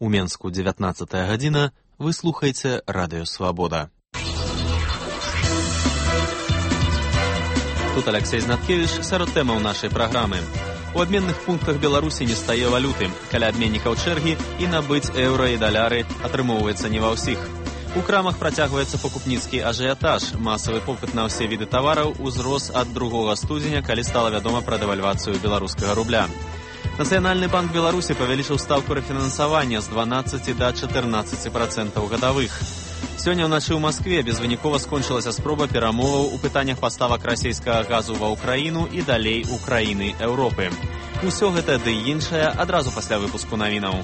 У Менску 19 гадзіна. Вы слухаеце Радыё Свабода. Тут Алексей Знаткевич сярод тэмаў нашай праграмы. У абменных пунктах Беларусі не стае валюты. Каля абменнікаў чэргі і набыць еўра і даляры атрымоўваецца не ва ўсіх. У крамах працягваецца пакупніцкі ажыятаж. Масавы попыт на ўсе віды тавараў узрос ад 2 студзеня, калі стала вядома пра дэвальвацыю беларускага рубля. Нацыянальны банк Беларусі павялічыў стаўку рэфінансавання з 12 да 14% гадавых. Сёння ўначы ў Маскве безвынікова скончылася спроба перамоваў у пытаннях паставак расійскага газу ва ўкраіну і далей у краіны Еўропы. Усё гэта ды іншае адразу пасля выпуску навінаў.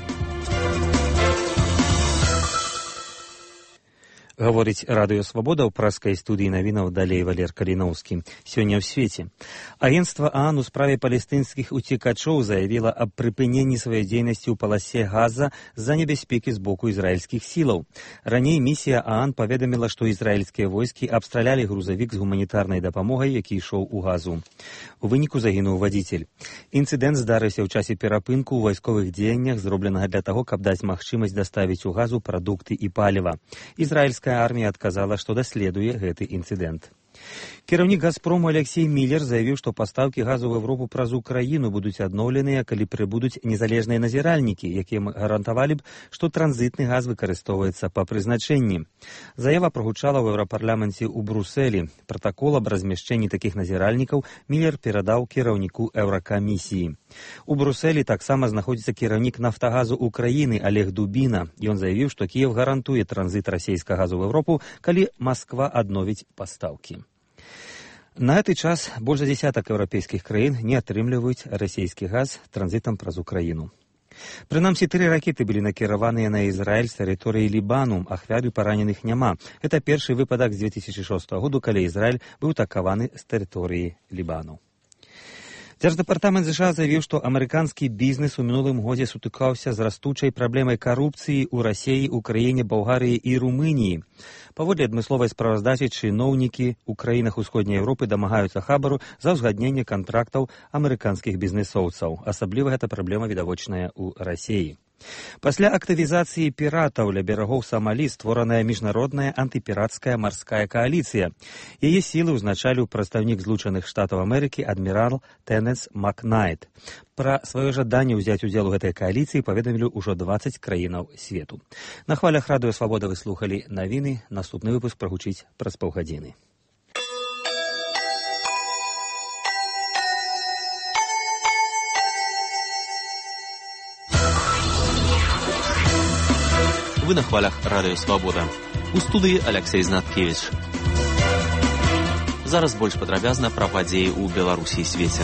Гаворыць Радыё Свабода ў праскай студыі навінаў далей Валер Каліноўскі. Сёння ў свеце. Агенцтва ААН у справе палестынскіх уцекачоў заявіла аб прыпыненні сваёй дзейнасці ў паласе Газа з-за небяспекі з боку ізраільскіх сілаў. Раней місія ААН паведаміла, што ізраільскія войскі абстралялі грузавік з гуманітарнай дапамогай, які ішоў у Газу. У выніку загінуў вадзіцель. Інцыдэнт здарыўся ў часе перапынку ў вайсковых дзеяннях, зробленага для таго, каб даць магчымасць даставіць у Газу прадукты і паліва. Ізраільская армія адказала, што даследуе гэты інцыдэнт. Кіраўнік «Газпрому» Алексей Міллер заявіў, што пастаўкі газу ў Еўропу праз Украіну будуць адноўленыя, калі прыбудуць незалежныя назіральнікі, якія гарантавалі б, што транзітны газ выкарыстоўваецца па прызначэнні. Заява прагучала ў Еўрапарламенце ў Брусэлі. Пратакол аб размяшчэнні такіх назіральнікаў Міллер перадаў кіраўніку Еўракамісіі. У Брусэлі таксама знаходзіцца кіраўнік «Нафтагазу» Украіны Олег Дубіна. Ён заявіў, што Кіеў гарантуе транзіт расійскага газу ў Еўропу, калі Масква адновіць пастаўкі. На гэты час больш за дзесятак еўрапейскіх краін не атрымліваюць расійскі газ транзітам праз Украіну. Прынамсі, 3 ракеты былі накіраваныя на Ізраіль з тэрыторыі Лібану, ахвяр і параненых няма. Гэта першы выпадак з 2006 году, калі Ізраіль быў атакаваны з тэрыторыі Лібану. Дзярждэпартамент США заявіў, што амерыканскі бізнес у мінулым годзе сутыкаўся з растучай праблемай карупцыі ў Расіі, Украіне, Балгарыі і Румыніі. Паводле адмысловай справаздачы, чыноўнікі ў краінах Усходняй Еўропы дамагаюцца хабару за ўзгадненне кантрактаў амерыканскіх бізнесоўцаў. Асабліва гэта праблема відавочная ў Расіі. Пасля актывізацыі піратаў ля берагоў Самалі створаная міжнародная антыпірацкая марская кааліцыя. Яе сілы ўзначаліў прадстаўнік Злучаных Штатаў Амерыкі адмірал Тэнес Макнайт. Пра сваё жаданне ўзяць удзел у гэтай кааліцыі паведамілі ўжо 20 краінаў свету. На хвалях Радыё Свабода вы слухалі навіны. Наступны выпуск прагучыць праз паўгадзіны. Вы на хвалях Радыё Свабода. У студыі Алексей Знаткевич. Зараз больш падрабязна пра падзеі ў Беларусі і свеце.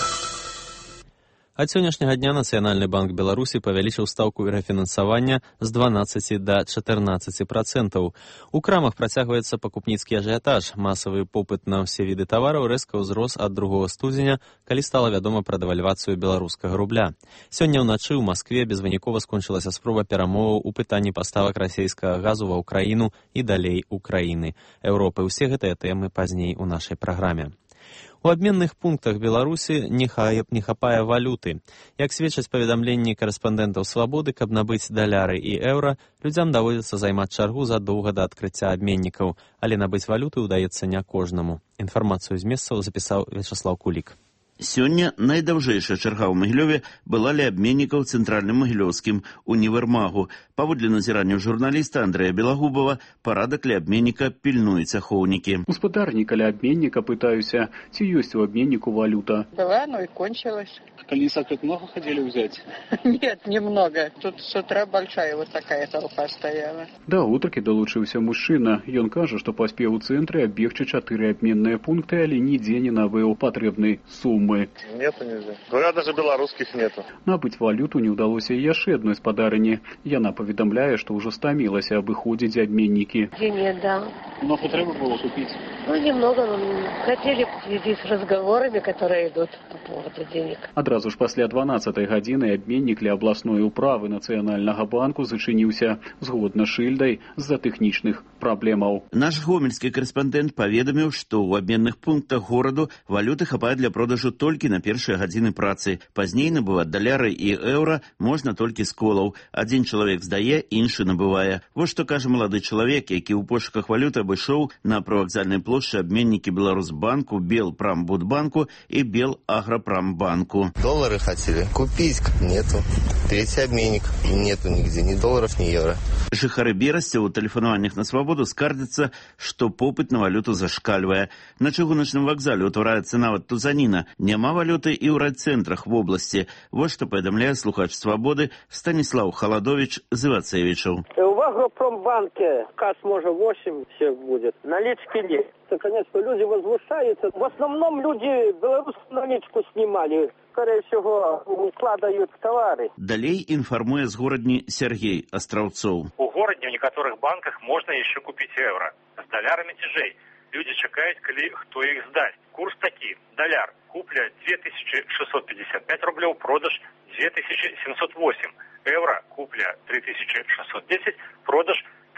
Ад сённяшняга дня Нацыянальны банк Беларусі павялічыў стаўку рэфінансавання з 12 да 14%. У крамах працягваецца пакупніцкі ажыятаж. Масавы попыт на ўсе віды тавараў рэзка ўзрос ад 2 студзеня, калі стала вядома пра дэвальвацыю беларускага рубля. Сёння ўначы ў Маскве безвынікова скончылася спроба перамоваў у пытанні паставак расійскага газу ва ўкраіну і далей у краіны Еўропы. Усе гэтыя тэмы пазней у нашай праграме. У абменных пунктах Беларусі не хапае валюты. Як сведчаць паведамленні карэспандэнтаў Свабоды, каб набыць даляры і еўра, людзям даводзіцца займаць чаргу задоўга да адкрыцця абменнікаў, але набыць валюты ўдаецца не кожнаму. Інфармацыю з месцаў запісаў Вячаслаў Кулік. Сёння найдаўжэйшая чарга ў Магілёве была ля абменнікаў цэнтральным магілёўскім універмагу. Паводле назірання журналіста Андрэя Белагубова, парадак ля абменніка пільнуюць ахоўнікі. Гаспадарніка ля абменніка пытаюся, ці ёсць у абменніку валюта. Была, но и кончилась. Колеса как много хотели взять? Нет, немного. Тут с утра большая вот такая толпа стояла. Да гутаркі далучыўся мужчына. Ён кажа, што паспеў у цэнтры абегчы 4 абменныя пункты, але нідзе не набыў патрэбнай сумы. Нету нельзя. Говорят, даже белорусских нету. Набыць валюту не ўдалося і яшчэ адной спадарыні. Яна паведамляе, што ўжо стамілася абыходзіць абменнікі. Нет, да. Много трэба было купить? Ну, немного. Хотели в связи с разговорами, которые идут по поводу денег. Адразу ж пасля 12-й гадзіны абменнік ля абласной управы Нацыянальнага банку зачыніўся згодна шыльдай з-за тэхнічных праблемаў. Наш гомельскі карэспандэнт паведаміў, што ў абменных пунктах гораду валюты хапае для продажу толькі на першыя гадзіны працы. Пазней набываць даляры і еўра можна толькі з колаў. Адзін чалавек здае, іншы набывае. Вось што кажа малады чалавек, які ў пошуках валюты абышоў на прывакзальнай плошчы абменнікі Беларусбанку, Белпрамбудбанку и Белагропромбанку. Доллары хотели купить, нету. Третий обменник, нету нигде, ни долларов, ни евро. Жыхары Берасця ў тэлефанаваннях на свабоду скардзяцца, што попыт на валюту зашкальвае. На чыгуначным вакзале ўтвараецца нават тузаніна. Няма валюты і ў райцэнтрах вобласці. Вот што паведамляе слухач свабоды Станіслав Халадович з Ивацевичаў. В Агропромбанке касс может 8 всех будет, налички нет. Конечно, люди возмущаются. В основном люди белорусскую наличку снимали. Скорее всего, укладывают товары. Далей информуе з горадні Сергей Астраўцоў. У горадні в некоторых банках можно еще купить евро. С долярами тяжей. Люди чекают, коли кто их сдаст. Курс такие. Доляр. Купля 2655 рублей, продаж 2708. Евро. Купля 3610, продаж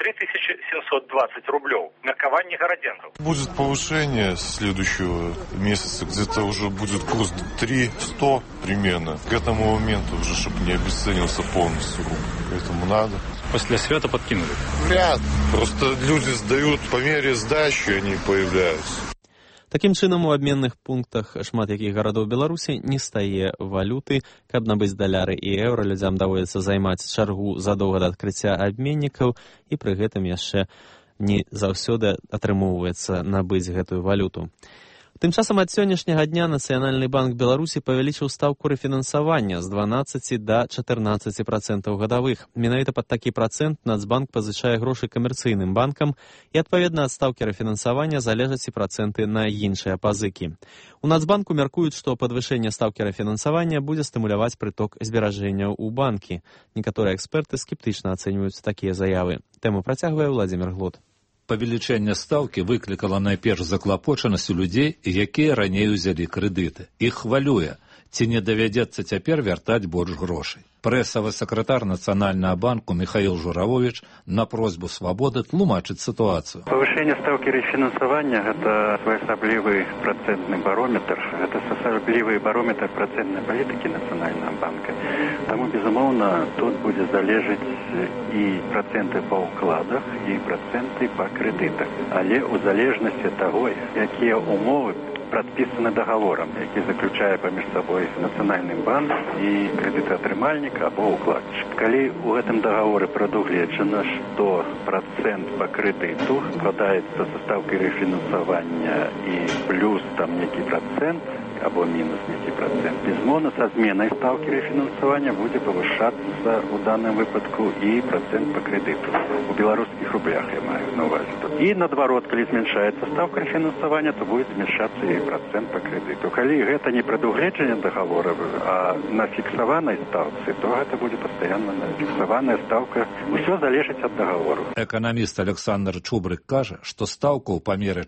3720 рублей. Меркование городенцев. Будет повышение с следующего месяца, где-то уже будет курс 3.100 примерно. К этому моменту уже, чтобы не обесценился полностью рубль. Поэтому надо. После свята подкинули? Вряд. Просто люди сдают по мере сдачи, они появляются. Такім чынам, у абменных пунктах шмат якіх гарадоў Беларусі не стае валюты. Каб набыць даляры і еўра, людзям даводзіцца займаць чаргу задоўга да адкрыцця абменнікаў, і пры гэтым яшчэ не заўсёды атрымоўваецца набыць гэтую валюту. Тым часам ад сённяшняга дня Нацыянальны банк Беларусі павялічыў стаўку рэфінансавання з 12 да 14% гадавых. Менавіта пад такі працэнт Нацбанк пазычае грошы камерцыйным банкам, і адпаведна ад стаўкі рэфінансавання залежаць і працэнты на іншыя пазыкі. У Нацбанку мяркуюць, што падвышэнне стаўкі рэфінансавання будзе стымуляваць прыток зберажэнняў у банкі. Некаторыя эксперты скептычна ацэньваюць такія заявы. Тэму працягвае Владзімір Глот. Павелічэнне стаўкі выклікала найперш заклапочанасць у людзей, якія раней узялі крэдыты. Іх хвалюе, ці не давядзецца цяпер вяртаць больш грошай. Прэсавы сакратар Нацыянальнага банку Михаил Журавович на просьбу свабоды тлумачыць сітуацыю. Павышэнне стаўкі рэфінансавання – гэта своеасаблівы працэнтны барометр. Гэта асаблівы барометр працэнтнай палітыкі Нацыянальнага банка. Таму, безумоўна, тут будзе залежыць і працэнты па ўкладах, і працэнты па крэдытах. Але ў залежнасці ад таго, якія ўмовы прадпісаны дагаворам, які заключае паміж сабой Нацыянальны банк і крэдытаатрымальнік або ўкладчык. Калі ў гэтым дагаворы прадугледжана, што працэнт па крэдыту складаецца са стаўкай рэфінансавання і плюс там нейкі працэнт або мінус нейкі працэнт, безумоўна, са зменай стаўкі рэфінансавання будзе павышацца ў даным выпадку і працэнт па крэдыту. У беларускіх рублях я маю на ўвазе. І наадварот, калі зменшаецца стаўка рэфінансавання, то будзе зменшацца і працэнт па крэдыту. Калі гэта не прадугледжанне даговора, а на фіксаванай стаўцы, то гэта будзе пастаянна фіксаваная стаўка. Усё залежыць ад даговору. Эканаміст Александр Чубрык кажа, што стаўка ў памеры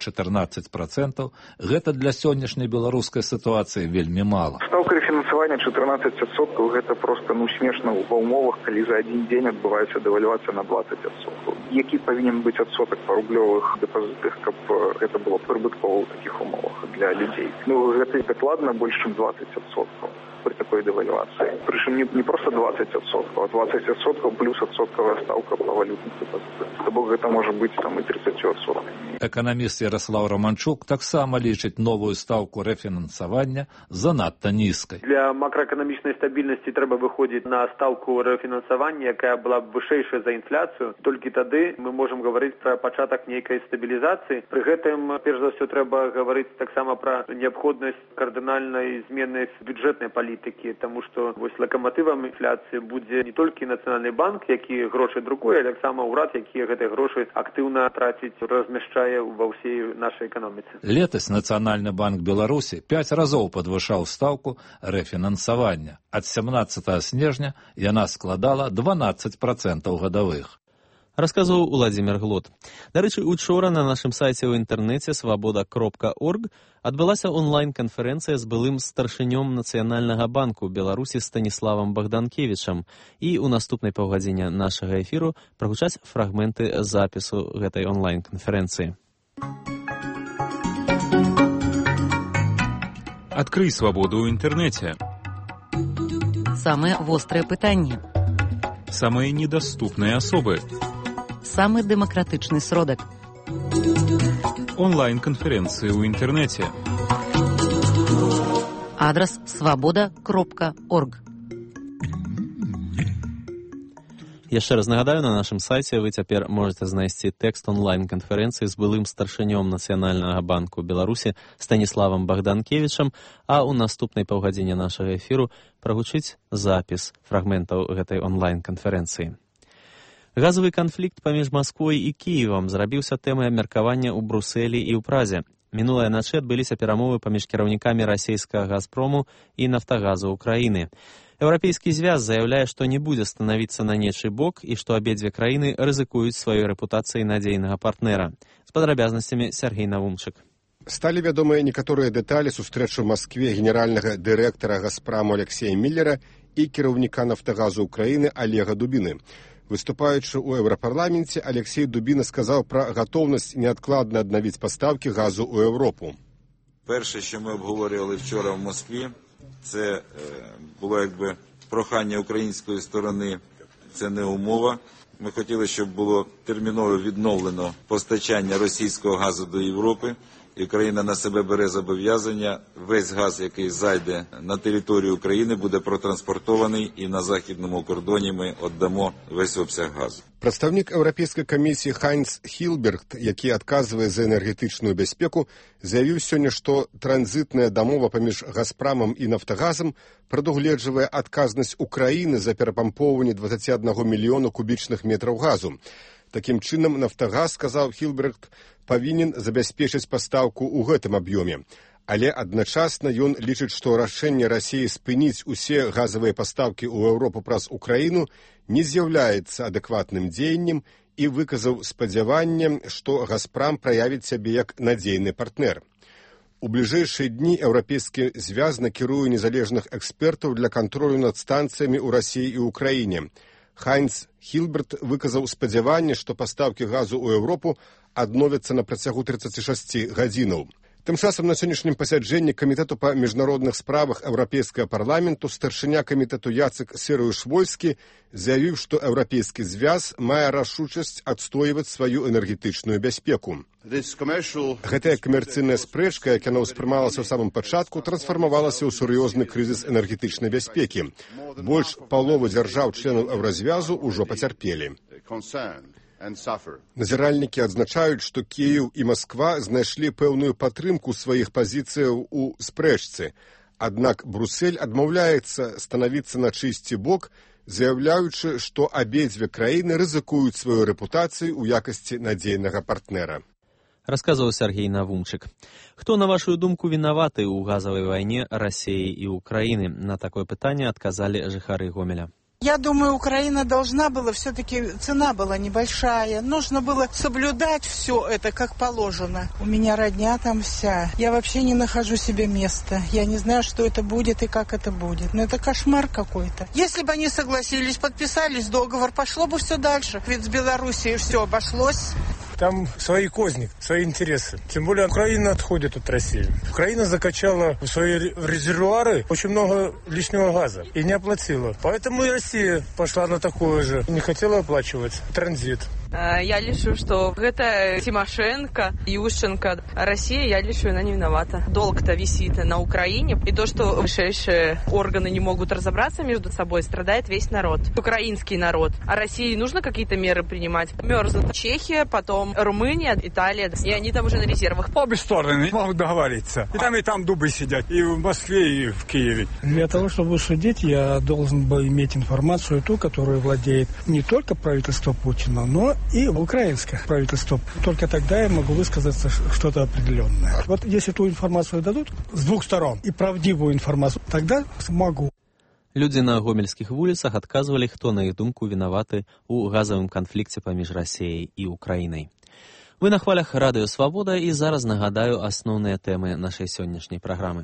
14% гэта для сённяшняй беларускай сітуацыі вельмі мала. Стаўка рэфінансавання 14%, гэта проста смешна ва ўмовах, калі за адзін дзень адбываецца дэвальвацыя на 20%. Які павінен быць адсотак па рублёвых дэпазітах, каб гэта было прыбыткова ў такіх умовах для людей. Гэта дакладна больш, чым 20% при такой дэвальвацыі. Прычым не проста 20%, а 20% плюс адсоткавая стаўка па валютных дэпазітах. То бок гэта можа быць там і 30%. Эканаміст Ярослав Романчук таксама лічыць новую стаўку рэфінансавання занадта нізкай. Для макраэканамічнай стабільнасці трэба выходзіць на стаўку рэфінансавання, якая была б вышэйшая за інфляцыю. Толькі тады мы можам гаварыць пра пачатак нейкай стабілізацыі. Пры гэтым, перш за ўсё, трэба гаварыць таксама пра неабходнасць кардынальнай змены бюджэтнай палітыкі, таму што вось лакаматывам інфляцыі будзе не толькі Нацыянальны банк, які грошы друкуе, але таксама ўрад, які гэтыя грошы актыўна траціць, размяшчае ва ўсей нашай эканоміцы. Летась Нацыянальны банк Беларусі 5 разоў падвышаў стаўку рэфінансавання. Ад 17 снежня яна складала 12% гадавых. Расказваў Владзімір Глот. Дарэчы, учора на нашым сайце ў інтэрнэце свабода.орг адбылася онлайн-канферэнцыя з былым старшынём Нацыянальнага банку Беларусі Станіславам Богданкевічам. І ў наступнай паўгадзіне нашага эфіру прагучаць фрагменты запісу гэтай онлайн-канферэнцыі. Адкрый свабоду ў інтэрнэце. Самые вострые пытанні. Самые недоступные особы. Самый демократичный сродок. Онлайн-конференции ў інтэрнэце. Адрес svoboda.org. Яшчэ раз нагадаю, на нашым сайце вы цяпер можете знайсці тэкст онлайн-канферэнцыі з былым старшынём Нацыянальнага банку Беларусі Станіславам Богданкевічам, а ў наступнай паўгадзіне нашага эфіру прагучыць запіс фрагментаў гэтай онлайн-канферэнцыі. Газавы канфлікт паміж Масквой і Кіевам зрабіўся тэмай абмеркавання ў Брусэлі і ў Празе. Мінулай начы адбыліся перамовы паміж кіраўнікамі расійскага «Газпрому» і «Нафтагазу» Украіны. Еўрапейскі звяз заяўляе, што не будзе станавіцца на нечы бок і што абедзве краіны рызыкуюць сваёй рэпутацыяй надзейнага партнера. З падрабязнасцямі Сергей Навумчык. Сталі вядомыя некаторыя дэталі сустрэчы ў Маскве генеральнага дырэктара «Газпраму» Алексея Міллера і кіраўніка «Нафтагазу» Украіны Олега Дубіны. Выступаючы ў Еўрапарламенце, Алексей Дубіна сказаў пра гатоўнасць неадкладна аднавіць пастаўкі газу ў Європу. Перше, що ми обговорювали вчора в Москві, це було якби прохання української сторони, це не умова. Ми хотіли, щоб було терміново відновлено постачання російського газу до Європи. І Україна на себе бере зобов'язання, весь газ, який зайде на територію України, буде протранспортований і на західному кордоні ми віддамо весь обсяг газу. Прадстаўнік Еўрапейскай камісіі Хайнц Хілберт, які адказвае за энергетычную бяспеку, заявіў сёння, што транзітная дамова паміж «Газпрамам» і «Нафтагазам» прадугледжвае адказнасць Украіны за перапампоўванне 21 мільёна кубічных метраў газу. Такім чынам, «Нафтагаз», сказаў Хілберт, павінен забяспечыць пастаўку ў гэтым аб'ёме. Але адначасна ён лічыць, што рашэнне Расіі спыніць усе газавыя пастаўкі ў Еўропу праз Украіну не з'яўляецца адэкватным дзеяннем і выказаў спадзяванне, што «Газпрам» праявіць сябе як надзейны партнер. У бліжэйшыя дні еўрапейскі звяз накіруе незалежных экспертаў для кантролю над станцыямі ў Расіі і Украіне. Хайнц Хілберт выказаў спадзяванне, што пастаўкі газу ў Еўропу адновяцца на працягу 36 гадзінаў. Тым часам на сённяшнім пасяджэнні Камітэту па міжнародных справах Еўрапейскага парламенту старшыня камітэту Яцек Сарыуш-Вольскі заявіў, што еўрапейскі звяз мае рашучасць адстойваць сваю энергетычную бяспеку. Гэтая камерцыйная спрэчка, як яна ўспрымалася ў самым пачатку, трансфармавалася ў сур'ёзны крызіс энергетычнай бяспекі. Больш паловы дзяржаў-членаў еўразвязу ўжо пацярпелі. Назіральнікі адзначаюць, што Кіеў і Масква знайшлі пэўную падтрымку сваіх пазіцыяў у спрэчцы. Аднак Брусэль адмаўляецца станавіцца на чыйсьці бок, заяўляючы, што абедзве краіны рызыкуюць сваю рэпутацыю ў якасці надзейнага партнера. Расказваў Сергей Навумчык. Хто, на вашу думку, вінаваты ў газавай вайне Расіі і Украіны? На такое пытанне адказалі жыхары Гомеля. Я думаю, Украина должна была, все-таки цена была небольшая. Нужно было соблюдать все это как положено. У меня родня там вся. Я вообще не нахожу себе места. Я не знаю, что это будет и как это будет. Но это кошмар какой-то. Если бы они согласились, подписались договор, пошло бы все дальше. Ведь с Белоруссией все обошлось. Там свои козни, свои интересы. Тем более Украина отходит от России. Украина закачала в свои резервуары очень много лишнего газа и не оплатила. Поэтому и Россия пошла на такое же. Не хотела оплачивать транзит. Я лічу, што гэта Тимошенко, Ющенко. Россия, я лічу, она не виновата. Долг-то висит на Украине. И то, что высшие органы не могут разобраться между собой, страдает весь народ. Украинский народ. А России нужно какие-то меры принимать? Мерзнут Чехия, потом Румыния, Италия. И они там уже на резервах. Обе стороны не могут договориться. И там дубы сидят. И в Москве, и в Киеве. Для того, чтобы судить, я должен был иметь информацию ту, которую владеет не только правительство Путина, но и украинское правительство. Только тогда я могу высказаться что-то определенное. Вот если ту информацию дадут с двух сторон и правдивую информацию, тогда смогу. Людзі на гомельскіх вуліцах адказвалі, хто, на іх думку, вінаваты ў газавым канфлікце паміж Расіяй і Украінай. Вы на хвалях Радыё Свабода, і зараз нагадаю асноўныя тэмы нашай сённяшняй праграмы.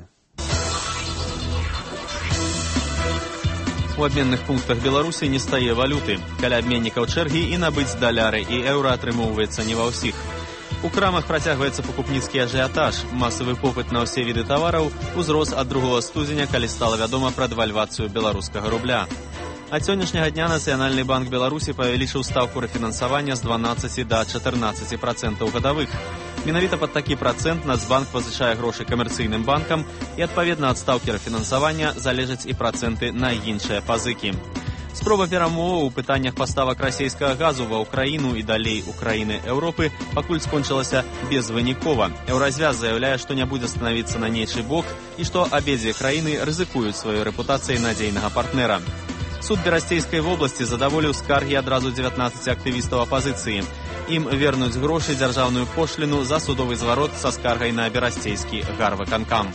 У абменных пунктах Беларусі не стае валюты. Каля абменнікаў чэргі і набыць даляры і еўра атрымоўваецца не ва ўсіх. У крамах працягваецца пакупніцкі ажыятаж. Масавы попыт на ўсе віды тавараў узрос ад 2 студзеня, калі стала вядома пра дэвальвацыю беларускага рубля. Ад сённяшняга дня Нацыянальны банк Беларусі павялічыў стаўку рэфінансавання з 12 да 14% гадавых. Менавіта пад такі працэнт Нацбанк пазычае грошы камерцыйным банкам і, адпаведна ад стаўкі рэфінансавання, залежаць і працэнты на іншыя пазыкі. Спроба перамоваў у пытаннях паставак расійскага газу ва ўкраіну і далей Украіны Еўропы пакуль скончылася безвынікова. Еўразвяз заяўляе, што не будзе станавіцца на нейчы бок і што абедзве краіны рызыкуюць сваёй рэпутацыяй надзейнага партнера. Суд Берасцейскай вобласці задаволіў скаргі адразу 19 актывістаў апазіцыі. Ім вернуць грошы, дзяржаўную пошліну за судовы зварот са скаргай на Берасцейскі гарвыканкам.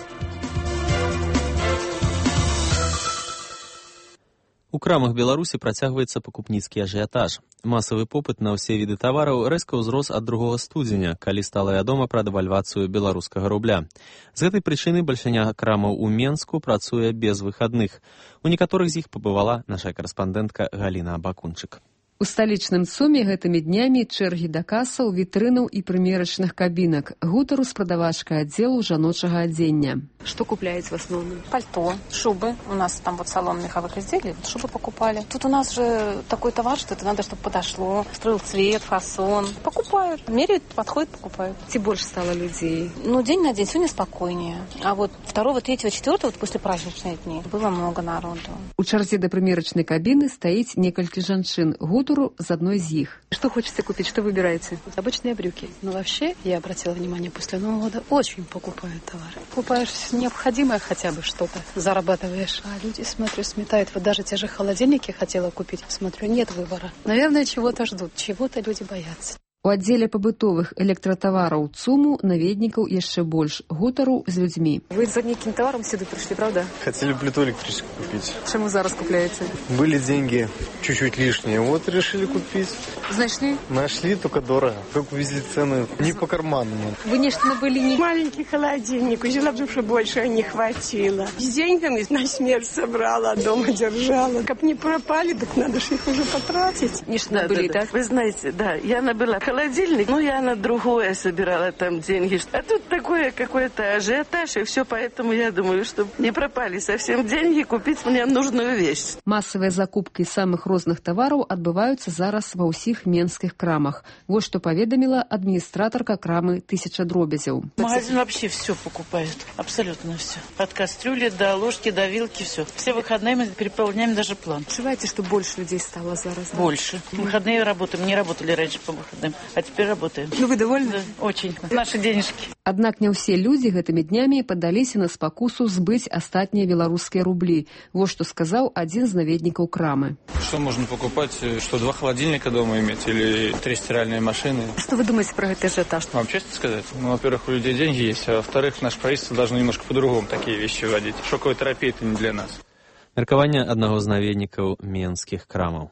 У крамах Беларусі працягваецца пакупніцкі ажыятаж. Масавы попыт на ўсе віды тавараў рэзка ўзрос ад 2 студзеня, калі стала вядома пра дэвальвацыю беларускага рубля. З гэтай прычыны бальшыня крамаў у Менску працуе без выхадных. У некаторых з іх пабывала наша карэспандэнтка Галіна Абакунчык. У сталічным ЦУМе гэтымі днямі чэргі да касаў, вітрынаў і прымерачных кабінак. Гутару з прадавачкай аддзелу жаночага адзення. Что купляете в основном? Пальто, шубы. У нас там вот салон меховых изделий, шубы покупали. Тут у нас же такой товар, что это надо, чтобы подошло. Строил цвет, фасон. Покупают, меряют, подходят, покупают. Ці больше стало людей? Ну, день на день, сегодня спокойнее. А вот 2, 3, 4, вот после праздничных дней было много народу. У чарзе да прымерачнай кабіны стаіць некалькі жанчын. Гутару з адной з іх. Что хочется купить, что выбираете? Обычные брюки. Но вообще, я обратила внимание, после Нового года очень покупают товары. Покупаешь необходимое хотя бы что-то, зарабатываешь. А люди, смотрю, сметают. Вот даже те же холодильники хотела купить. Смотрю, нет выбора. Наверное, чего-то ждут, чего-то люди боятся. У аддзеле пабытовых электратавараў ЦУМу наведнікаў яшчэ больш. Гутару з людзьмі. Вы за неким товаром сюда пришли, правда? Хотели плиту электрическую купить. Чему зараз купляете? Были деньги чуть-чуть лишние, вот решили купить. Нашли? Нашли, только дорого. Как увезли цены, не по карману. Вы нечто набыли не... Маленький холодильник, взяла, потому что больше не хватило. С деньгами на смерть собрала, дома держала. Как не пропали, так надо же их уже потратить. Нечто набыли, да? Вы знаете, да, я набыла холодильник, но я на другое собирала там деньги. А тут такое какой-то ажиотаж, и все, поэтому я думаю, что не пропали совсем деньги, купить мне нужную вещь. Масавыя закупкі самых розных тавараў адбываюцца зараз ва ўсіх менскіх крамах. Вось што паведаміла адміністратарка крамы 1000 дробязяў. Магазин вообще все покупает, абсолютно все. От кастрюли до ложки, до вилки, все. Все выходные мы переполняем даже план. Отчуваете, что больше людей стало зараз? Да? Больше. Выходные работаем, не работали раньше по выходным, а теперь работаем. Ну вы довольны? Да, очень. Наши денежки. Аднак не ўсе людзі гэтымі днямі падаліся на спакусу збыць астатнія беларускія рублі. Вось што сказаў адзін з наведнікаў крамы. Что можно покупать? Что, 2 холодильника дома иметь или 3 стиральные машины? Что вы думаете про этот ажиотаж? Вам честно сказать? Ну, во-первых, у людей деньги есть, а во-вторых, наше правительство должно немножко по-другому такие вещи вводить. Шоковая терапия – это не для нас. Меркаванне аднаго з наведнікаў менскіх крамаў.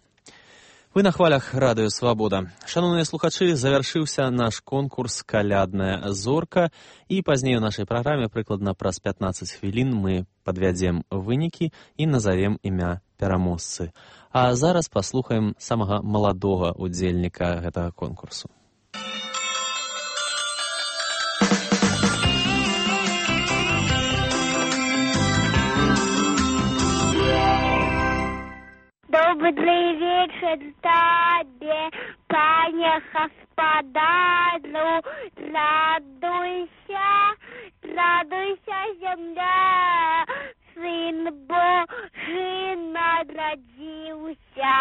Вы на хвалях радыё «Свабода». Шановныя слухачы, завяршыўся наш конкурс «Калядная зорка», і пазней у нашай праграме прыкладна праз 15 хвілін мы падвядзем вынікі і назавем імя пераможцы. А зараз паслухаем самага маладога удзельніка гэтага конкурсу. Добрый вечер тебе, пане господару, радуйся, радуйся, земля, сын Божий народился.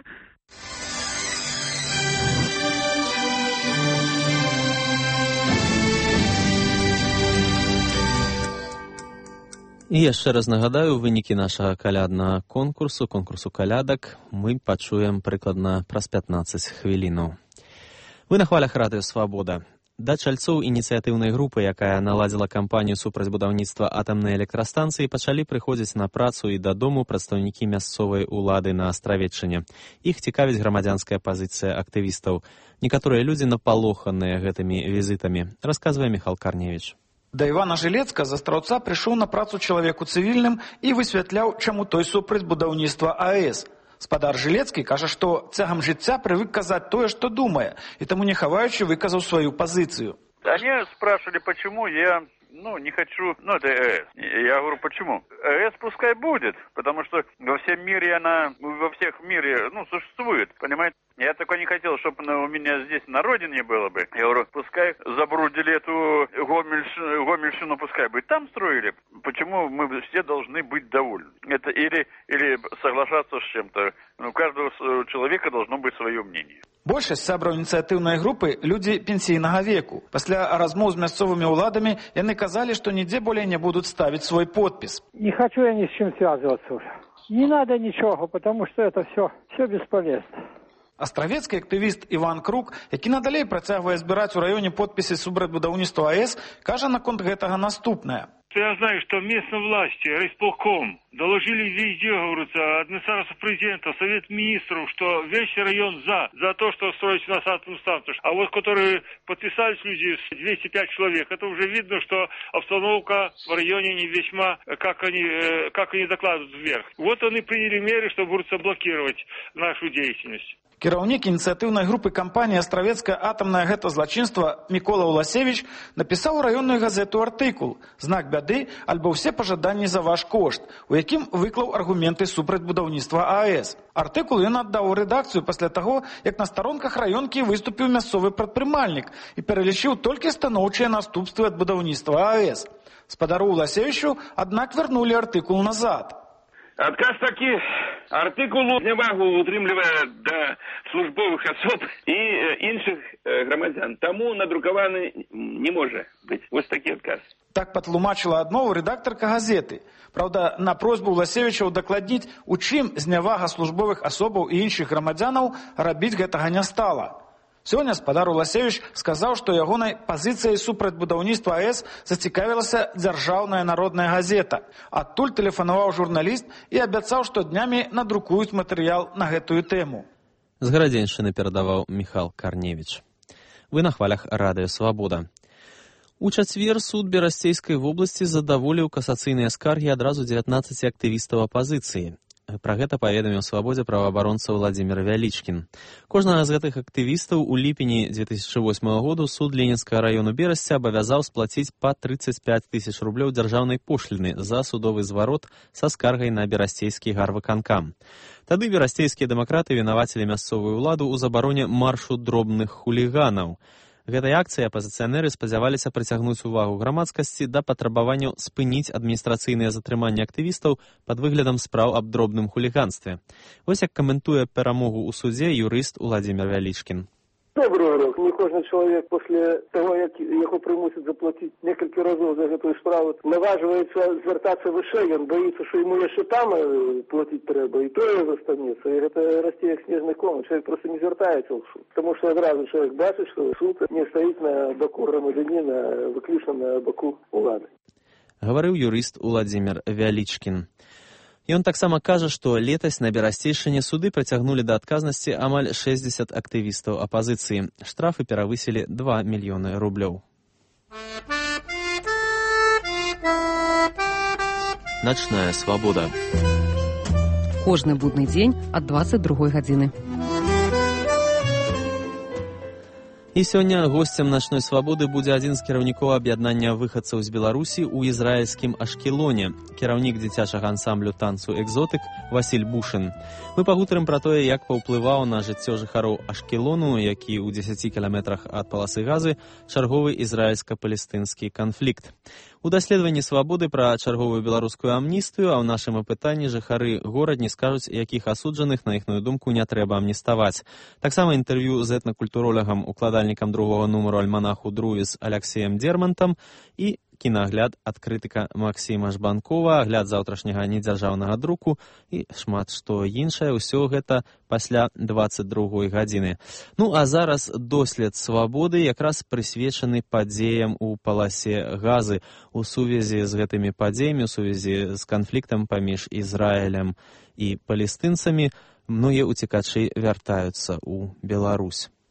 І яшчэ раз нагадаю, вынікі нашага каляднага конкурсу калядак, мы пачуем прыкладна праз 15 хвілінаў. Вы на хвалях радыё «Свабода». Да чальцоў ініцыятыўнай групы, якая наладзіла кампанію супраць будаўніцтва атамнай электрастанцыі, пачалі прыходзіць на працу і дадому прадстаўнікі мясцовай улады на Астравеччыне. Іх цікавіць грамадзянская пазіцыя актывістаў. Некаторыя людзі напалоханыя гэтымі візітамі, расказвае Міхал Карневіч. Да Івана Жылецка з Астраўца прыйшоў на працу чалавеку цывільным і высвятляў, чаму той супраць будаўніцтва АЭС. Спадар Жылецкі кажа, што цягам жыцця прывык казаць тое, што думае, і таму не хаваючы выказаў сваю пазіцыю. Они спрашивали, почему я, не хочу, это АЭС. Я говорю, почему? АЭС пускай будет, потому что во всем мире во всех мире, существует, понимаете? Я только не хотел, чтобы у меня здесь на родине было бы. Я говорю, пускай забрудили эту Гомельщину, пускай бы там строили. Почему мы все должны быть довольны? Это или соглашаться с чем-то. У каждого человека должно быть свое мнение. Большасць сябраў ініцыятыўнай групы людзі пенсійнага веку. Пасля размоў з мясцовымі ўладамі яны казалі, што нідзе болей не будуць ставіць свой подпіс. Не хочу я ни с чем связываться уже. Не надо ничего, потому что это все бесполезно. Астравецкі актывіст Іван Крук, які надалей працягвае збіраць у раёне подпісы супраць будаўніцтва АЭС, кажа наконт гэтага наступнае. Я знаю, что местные власти, райисполком, доложили везде, говорится, администрацию президента, совет министров, что весь район за то, что строить у нас атомную станцию. А вот которые подписались люди, 205 человек, это уже видно, что обстановка в районе не весьма, как они докладывают вверх. Вот они приняли меры, чтобы, говорится, блокировать нашу деятельность. Кіраўнік ініцыятыўнай групы кампаніі «Астравецкае атамнае гэта-злачынства» Мікола Уласевіч напісаў у раённую газету артыкул «Знак бяды» альбо «Все пажаданні за ваш кошт», у якім выклаў аргументы супраць будаўніцтва АЭС. Артыкул ён аддаў у рэдакцыю пасля таго, як на старонках раёнкі выступіў мясцовы прадпрымальнік і пералічыў толькі станоўчыя наступствы ад будаўніцтва АЭС. Спадару Уласевічу, аднак, вярнулі артыкул назад. Адказ такі. Артыкул зневагу утрымлівае да службовых асоб і іншых грамадзян. Таму надрукаваны не можа быць. Вось такі адказ. Так патлумачыла адмову рэдактарка газеты. Праўда, на просьбу Уласевіча удакладніць, у чым знявага службовых асобаў і іншых грамадзянаў, рабіць гэтага не стала. Сёння спадар Уласевіч сказаў, што ягонай пазіцыяй супраць будаўніцтва АЭС зацікавілася дзяржаўная народная газета. Адтуль тэлефанаваў журналіст і абяцаў, што днямі надрукуюць матэрыял на гэтую тэму. З Гарадзеншчыны перадаваў Міхал Карневіч. Вы на хвалях радыё «Свабода». У чацвер суд Берасцейскай вобласці задаволіў касацыйныя скаргі адразу 19 актывістаў апазіцыі. Пра гэта паведаміў «Свабодзе» праваабаронца Владзімір Вялічкін. Кожнага з гэтых актывістаў у ліпені 2008 году суд Ленінскага раёну Берасця абавязаў сплаціць па 35 тысяч рублёў дзяржаўнай пошліны за судовы зварот са скаргай на берасцейскі гарвыканкам. Тады берасцейскія дэмакраты вінавацілі мясцовую ўладу ў забароне маршу дробных хуліганаў. Гэтай акцыяй апазіцыянеры спадзяваліся прыцягнуць увагу грамадскасці да патрабаванняў спыніць адміністрацыйныя затрыманні актывістаў пад выглядам спраў аб дробным хуліганстве. Вось як каментуе перамогу ў судзе юрыст Владзімір Вялічкін. Доброго року. Не кожен чоловік після того, як його примусять заплатити кілька разів за цю справу, наважується звертатися вище, він боїться, що йому ще там платити треба, і то його застанеться. І це росте як сніжний ком. Чоловік просто не звертається в суд. Тому що одразу чоловік бачить, що суд не стоїть на боку громадянина, виключно на боку влади. Гаварыў юрыст Владзімір Вялічкін. Ён таксама кажа, што летась на Берасцейшчыне суды прыцягнулі да адказнасці амаль 60 актывістаў апазіцыі. Штрафы перавысілі 2 мільёны рублёў. Начная свабода. Кожны будны дзень ад 22 гадзіны. І сёння госцем начной свабоды будзе адзін з кіраўнікоў аб'яднання выхадцаў з Беларусі ў ізраільскім Ашкелоне, кіраўнік дзіцячага ансамблю танцу «Экзотык» Васіль Бушын. Мы пагутарым пра тое, як паўплываў на жыццё жыхароў Ашкелону, які ў 10 кіламетрах ад паласы Газы, чарговы ізраільска-палестынскі канфлікт. У даследаванні свабоды пра чарговую беларускую амністыю, а ў нашым апытанні жыхары горадні скажуць, якіх асуджаных, на іхную думку, не трэба амніставаць. Таксама інтэрв'ю з этнакультуролягам, укладальнікам другога нумару альманаху «Друвіс» Аляксеем Дермантам і кінагляд ад крытыка Максіма Жбанкова, агляд заўтрашняга недзяржаўнага друку і шмат што іншае. Усё гэта пасля 22 гадзіны. Ну а зараз дослед свабоды якраз прысвечаны падзеям у паласе Газы. У сувязі з гэтымі падзеямі, у сувязі з канфліктам паміж Ізраілем і палестынцамі, многія уцекачы вяртаюцца ў Беларусь.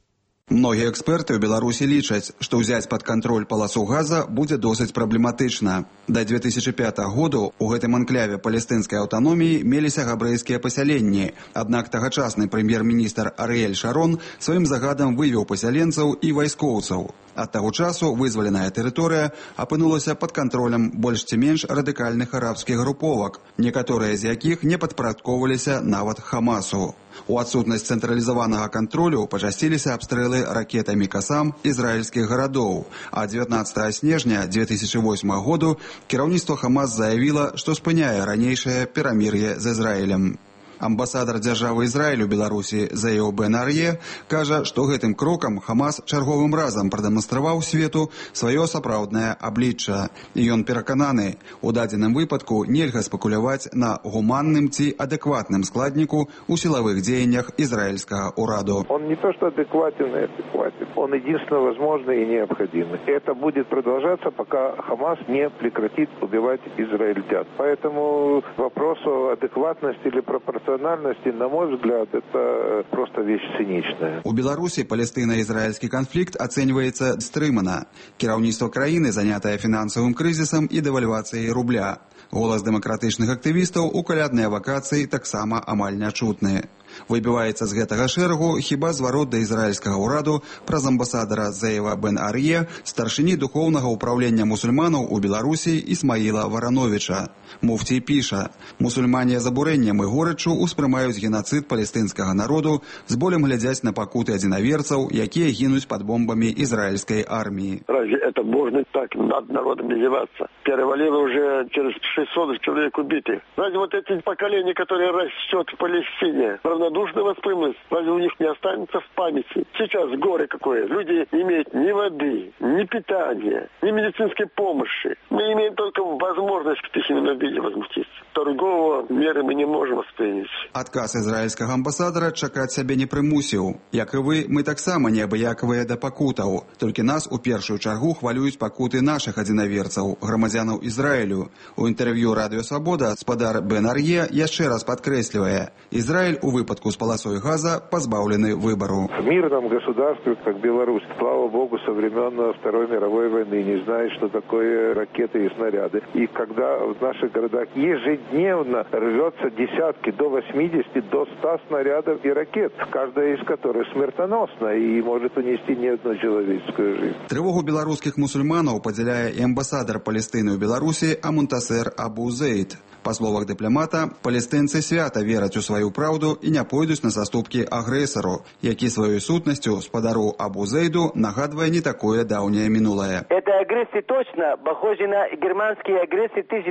Многія эксперты ў Беларусі лічаць, што ўзяць пад кантроль паласу газа будзе досыць праблематычна. Да 2005 году ў гэтым анкляве палестынскай аўтаноміі меліся габрэйскія пасяленні, аднак тагачасны прэм'ер-міністр Арыэль Шарон сваім загадам вывеў пасяленцаў і вайскоўцаў. Ад таго часу вызваленая тэрыторыя апынулася пад кантролем больш ці менш радыкальных арабскіх груповак, некаторыя з якіх не падпарадкоўваліся нават Хамасу. У адсутнасць цэнтралізаванага кантролю пачасціліся абстрэлы ракетамі «Касам» ізраільскіх гарадоў, а 19 снежня 2008 году кіраўніцтва Хамас заявіла, што спыняе ранейшае перамір'е з Ізраілем. Амбасадар дзяржавы Ізраіль у Беларусі Зео Бен Ар'е кажа, што гэтым крокам Хамас чарговым разам прадэманстраваў свету сваё сапраўднае аблічча. І ён перакананы, у дадзеным выпадку нельга спекуляваць на гуманным ці адэкватным складніку ў сілавых дзеяннях израильского ураду. Он не то что адекватен и адекватен, он единственно возможный и необходимый. Это будет продолжаться, пока Хамас не прекратит убивать израильтян. Поэтому вопрос о адекватности или пропорциональности, на мой взгляд, это просто вещь циничная. У Беларусі палестына-ізраільскі канфлікт ацэньваецца стрымана. Кіраўніцтва краіны занятае фінансавым крызісам і дэвальвацыяй рубля. Голас дэмакратычных актывістаў у калядныя вакацыі таксама амаль нячутны. Выбіваецца з гэтага шэрагу хіба зварот да ізраільскага ўраду праз амбасадара Зеева Бен Ар'е, старшыні духоўнага ўпраўлення мусульманаў у Беларусі Ісмаіла Варановіча. Муфцій піша: «Мусульмане з абурэннем і горыччу ўспрымаюць геноцид палестынскага народу, з болем глядзяць на пакуты адзінаверцаў, якія гінуць пад бомбамі израильской армии». Разве это можно так над народом издеваться? Перевалило уже через 600 человек убитых. Разве вот эти поколения, которые растет в Палестине, равнодушно воспримут? Разве у них не останется в памяти? Сейчас горе какое. Люди не имеют ни воды, ни питания, ни медицинской помощи. Мы имеем только возможность в письменном виде возмутиться. Торгового меры мы не можем воспринять. Адказ ізраільскага амбасадара чакаць сябе не прымусіў. Як і вы, мы таксама неабыякавыя да пакутаў. Толькі нас у першую чаргу хвалююць пакуты нашых адзінаверцаў, грамадзянаў Ізраілю. У інтэрв'ю «Радыё Свабода» спадар Бен Ар'е яшчэ раз падкрэслівае: Израиль у выпадку с полосой газа позбавлены выбору. В мирном государстве, как Беларусь, слава богу, со времен Второй мировой войны не знает, что такое ракеты и снаряды. И когда в наших городах ежедневно рвется десятки, до 80, до 100 снарядов и ракет, каждая из которых смертоносна и может унести не одну человеческую жизнь. Тревогу белорусских мусульманов подзяляе и амбассадор Палестины в Беларуси Амунтасер Абу Зейд. Па словах дыпламата, палестынцы свята вераць у сваю праўду і не пойдуць на саступкі агрэсару, які сваёй сутнасцю спадару Абу Зейду нагадвае не такое даўняе минулое. Эта агрессия точно похожа на германские агрессии в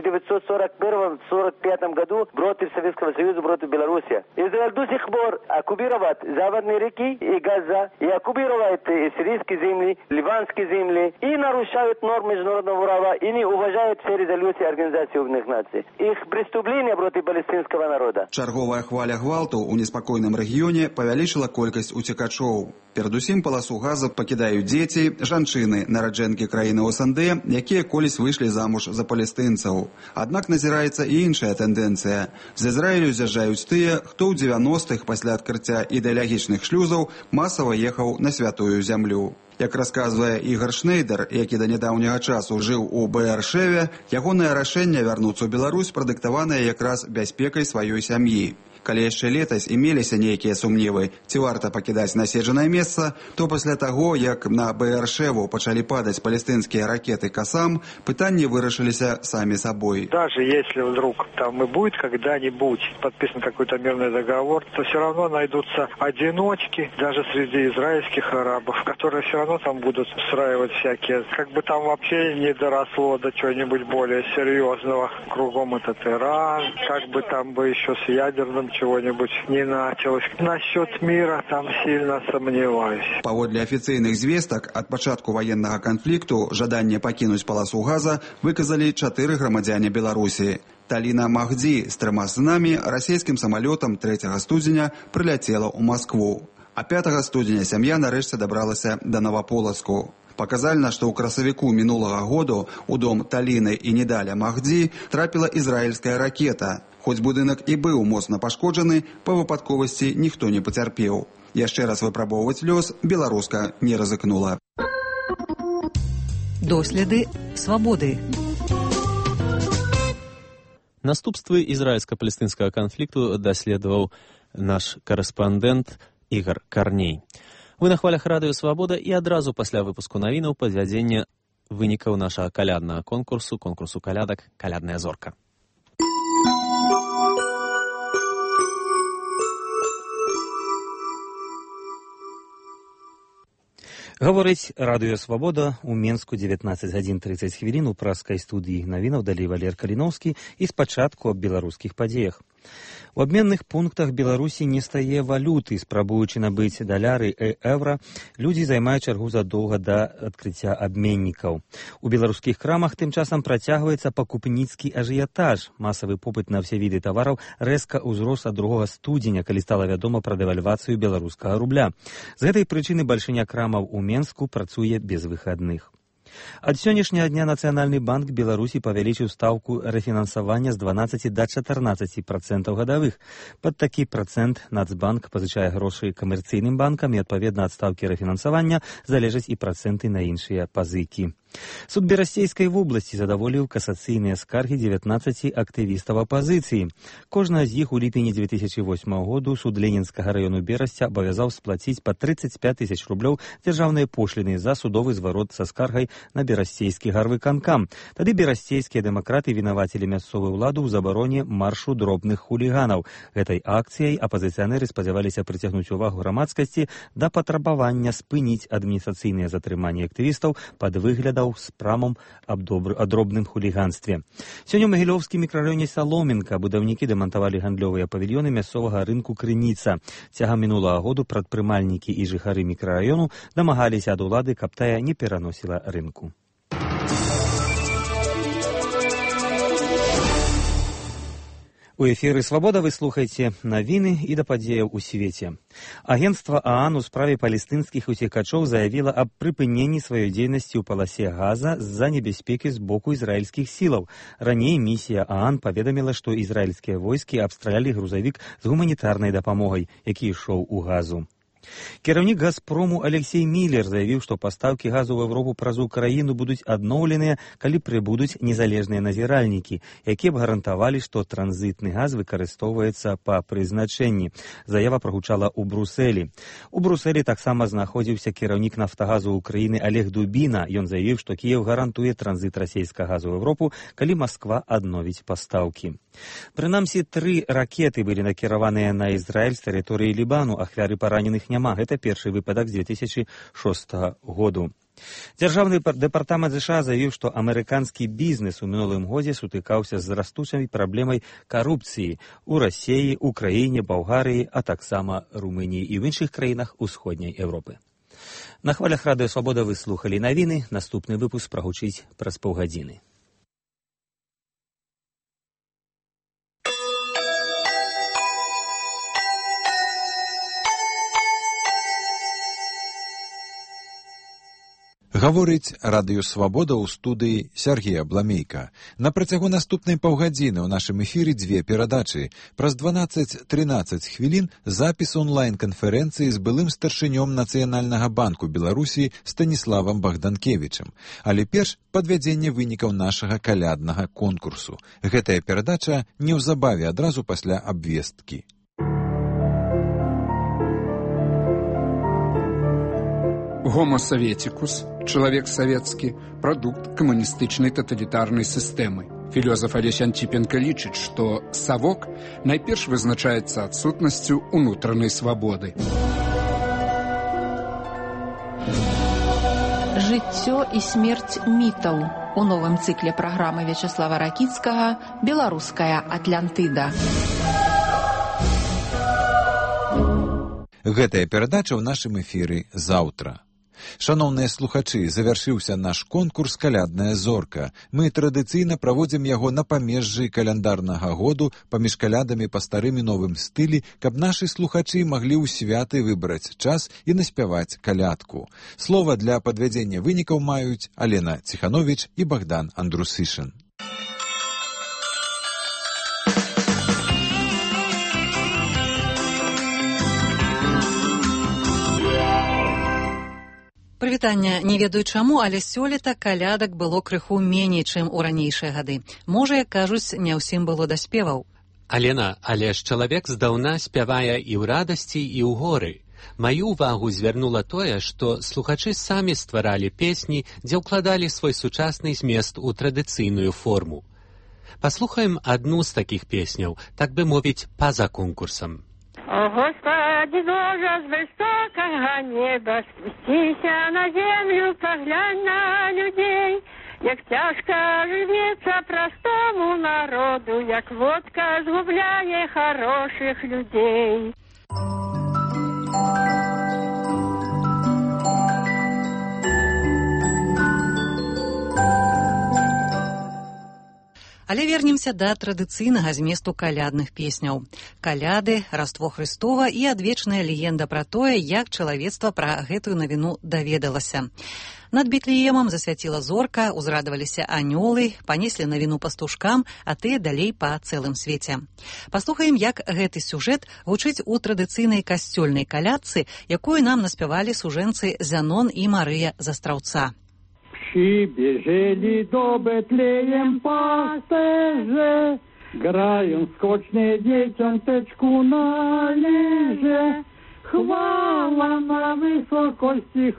1941-1945 году против Советского Союза, против Беларуси. Израиль до сих пор оккупирует западные реки и Газа, и оккупирует сирийские земли, ливанские земли, и нарушает нормы международного права, и не уважает все резолюции Организации Объединенных Наций. Их преступления против палестинского народа. Чарговая хваля гвалту ў неспакойным рэгіёне павялічыла колькасць уцекачоў. Перадусім паласу газа пакідаюць дзеці, жанчыны, нараджэнкі краіны СНД, якія колісь выйшлі замуж за палестынцаў. Аднак назіраецца і іншая тэндэнцыя. З Ізраілю з'язджаюць тыя, хто ў 90-х пасля адкрыцця ідэалагічных шлюзаў масава ехаў на святую зямлю. Як расказвае Ігор Шнейдер, які да нядаўняга часу жыў у Беэршеве, ягонае рашэнне вярнуцца ў Беларусь прадыктаванае якраз бяспекай сваёй сям'і. Калі яшчэ летась імеліся нейкія сумневы, ці варта пакідаць наседжанае месца, то пасля таго, як на Беэршеву пачалі падаць палестынскія ракеты «Касам», пытанні вырашыліся самі собой. Даже если вдруг там и будет когда-нибудь подписан какой-то мирный договор, то все равно найдутся одиночки, даже среди израильских арабов, которые все равно там будут устраивать всякие, как бы там вообще не доросло до чего-нибудь более серьезного. Кругом этот Иран, как бы там бы еще с ядерным чего-нибудь не началось. Насчет мира там сильно сомневаюсь. Паводле афіцыйных звестак, ад пачатку ваеннага канфлікту жаданне пакінуць паласу газа выказалі 4 грамадзяне Беларусі. Таліна Махді з 3 сынамі расійскім самалётам 3 студзеня прыляцела ў Маскву. А 5 студзеня сям'я нарэшце дабралася да Новополацку. Показальна, што ў красавіку мінулага году у дом Таліны і Недаля Махді трапіла ізраільская ракета. Хоць будынак і быў моцна пашкоджаны, па выпадковасці ніхто не пацярпеў. Яшчэ раз выпрабоўваць лёс беларуска не рызыкнула. Доследы свабоды. Наступствы ізраільска-палестынскага канфлікту даследаваў наш корэспандэнт Ігор Карней. Вы на хвалях радыё «Свабода» і адразу пасля выпуску навінаў падвядзення вынікаў нашага каляднага конкурсу калядак «Калядная зорка». Гаворыць радыё «Свабода» у Менску 19 гадзін 30 хвілін у праскай студыі навінаў далей Валер Каліноўскі і спачатку аб беларускіх падзеях. У абменных пунктах Беларусі не стае валюты, спрабуючы набыць даляры і эвра, людзі займаюць чаргу задоўга да адкрыцця абменнікаў. У беларускіх крамах тым часам працягваецца пакупніцкі ажыятаж. Масавы попыт на ўсе віды тавараў рэзка ўзрос ад 2 студзеня, калі стала вядома пра дэвальвацыю беларускага рубля. З гэтай прычыны бальшыня крамаў у Менску працуе без выхадных. Ад сённяшняга дня Нацыянальны банк Беларусі павялічыў стаўку рэфінансавання з 12 да 14% гадавых. Пад такі працэнт Нацбанк пазычае грошы камерцыйным банкам і адпаведна ад стаўкі рэфінансавання залежаць і працэнты на іншыя пазыкі. Суд Берасцейскай вобласці задаволіў касацыйныя скаргі 19 актывістаў апазіцыі. Кожная з іх у ліпені 2008 году суд Ленінскага раёну Берасця абавязаў сплаціць па 35 тысяч рублёў дзяржаўныя пошліны за судовы зварот са скаргай на берасцейскі гарвыканкам. Тады берасцейскія дэмакраты вінавацілі мясцовую ўладу ў забароне маршу дробных хуліганаў. Гэтай акцыяй апазіцыянеры спадзяваліся прыцягнуць увагу грамадскасці да патрабавання спыніць адміністрацыйныя затрыманні актывістаў пад выглядам спрамам аб дробным хуліганстве. Сёння ў Магілёўскім мікрараёне Саломенка будаўнікі дэмантавалі гандлёвыя павільёны мясцовага рынку Крыніца. Цягам мінулага году прадпрымальнікі і жыхары мікрараёну дамагаліся ад улады, каб тая не пераносіла рынку. У эфіры «Свабода» вы слухаеце навіны і да падзеяў у свеце. Агенцтва ААН у справе палестынскіх уцекачоў заявіла аб прыпыненні сваёй дзейнасці ў паласе Газа з-за небяспекі з боку ізраільскіх сілаў. Раней місія ААН паведаміла, што ізраільскія войскі абстралялі грузавік з гуманітарнай дапамогай, які ішоў у Газу. Кіраўнік «Газпрому» Алексей Міллер заявіў, што пастаўкі газу ў Еўропу праз Украіну будуць адноўленыя, калі прыбудуць незалежныя назіральнікі, якія б гарантавалі, што транзітны газ выкарыстоўваецца па прызначэнні. Заява прагучала ў Брусэлі. У Брусэлі таксама знаходзіўся кіраўнік «Нафтагазу» Украіны Олег Дубіна. Ён заявіў, што Кіеў гарантуе транзіт расійскага газу ў Еўропу, калі Масква адновіць пастаўкі. Прынамсі, 3 ракеты былі накіраваныя на Ізраіль з тэрыторыі Лібану, ахвяры параненых няма. Гэта першы выпадак з 2006 году. Дзяржаўны дэпартамент США заявіў, што амерыканскі бізнес у мінулым годзе сутыкаўся з растучай праблемай карупцыі ў Расіі, Украіне, Балгарыі, а таксама Румыніі і ў іншых краінах усходняй Еўропы. На хвалях радыё «Свабода» вы слухалі навіны. Наступны выпуск прагучыць праз паўгадзіны. Гаворыць радыё «Свабода» ў студыі Сергея Бламейка. На працягу наступнай паўгадзіны ў нашым эфіры 2 перадачы. Праз 12-13 хвілін запіс онлайн-канферэнцыі з былым старшынём Нацыянальнага банку Беларусі Станіславам Богданкевічам. Але перш падвядзенне вынікаў нашага каляднага конкурсу. Гэтая перадача неўзабаве адразу пасля абвесткі. Гомо советикус, чалавек савецкі, прадукт камуністычнай таталітарнай сістэмы. Філёзаф Алесь Антіпенка лічыць, што савок найперш вызначаецца адсутнасцю унутранай свабоды. Жыццё і смерць мітаў у новым цыкле праграмы Вячеслава Ракіцкага «Беларуская Атлантыда». Гэтая перадача ў нашым эфіры заўтра. Шаноўныя слухачы, завяршыўся наш конкурс «Калядная зорка». Мы традыцыйна праводзім яго на памежжы каляндарнага году паміж калядамі па старым і новым стылі, каб нашы слухачы маглі ў святы выбраць час і наспяваць калядку. Слова для падвядзення вынікаў маюць Алена Ціхановіч і Богдан Андрусышын. Прывітанне, не ведаю чаму, але сёлета калядак было крыху меней, чым у ранейшыя гады. Можа, як кажуць, не ўсім было даспеваў. Алена, але ж чалавек здаўна спявае і ў радасці, і ў горы. Маю ўвагу звярнула тое, што слухачы самі стваралі песні, дзе ўкладалі свой сучасны змест у традыцыйную форму. Паслухаем адну з такіх песняў, так бы мовіць, па-за конкурсам. О, Господи, Боже, с высокого неба спустися на землю, поглянь на людей, як тяжко живеться простому народу, як водка згубляє хороших людей. Але вернемся да традыцыйнага зместу калядных песняў. Каляды, Раство Хрыстова і адвечная легенда пра тое, як чалавецтва пра гэтую навіну даведалася. Над Бетлеемам засвяціла зорка, узрадаваліся анёлы, панеслі навіну пастушкам, а тыя далей па цэлым свеце. Паслухаем, як гэты сюжэт гучыць у традыцыйнай касцёльнай калядцы, якую нам наспявалі сужэнцы Зянон і Марыя з Астраўца. Пші бежели до Бетлеем пастеже, граем скочне детям течку на леже. Хвала на высокости,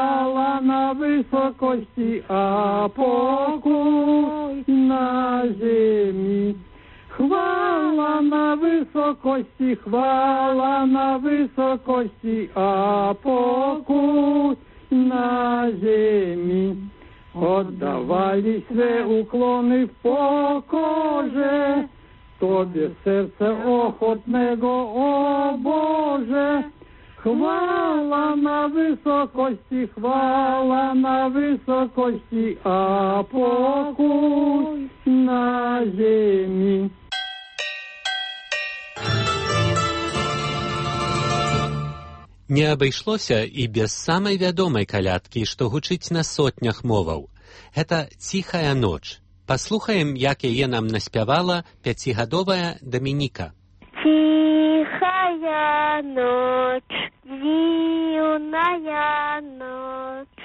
а покой на землі. Хвала на высокости, а покой на землі. Отдавали све уклони в покоже, Тобі серце охотnego, о Боже. Хвала на високості, а покой на землі. Не абышлося і без самай вядомай калядкі, што гучыць на сотнях моваў. Гэта «Ціхая ноч». Паслухаем, як яе нам наспявала 5гадовая Дамініка. Тихая ночь, дивная ночь,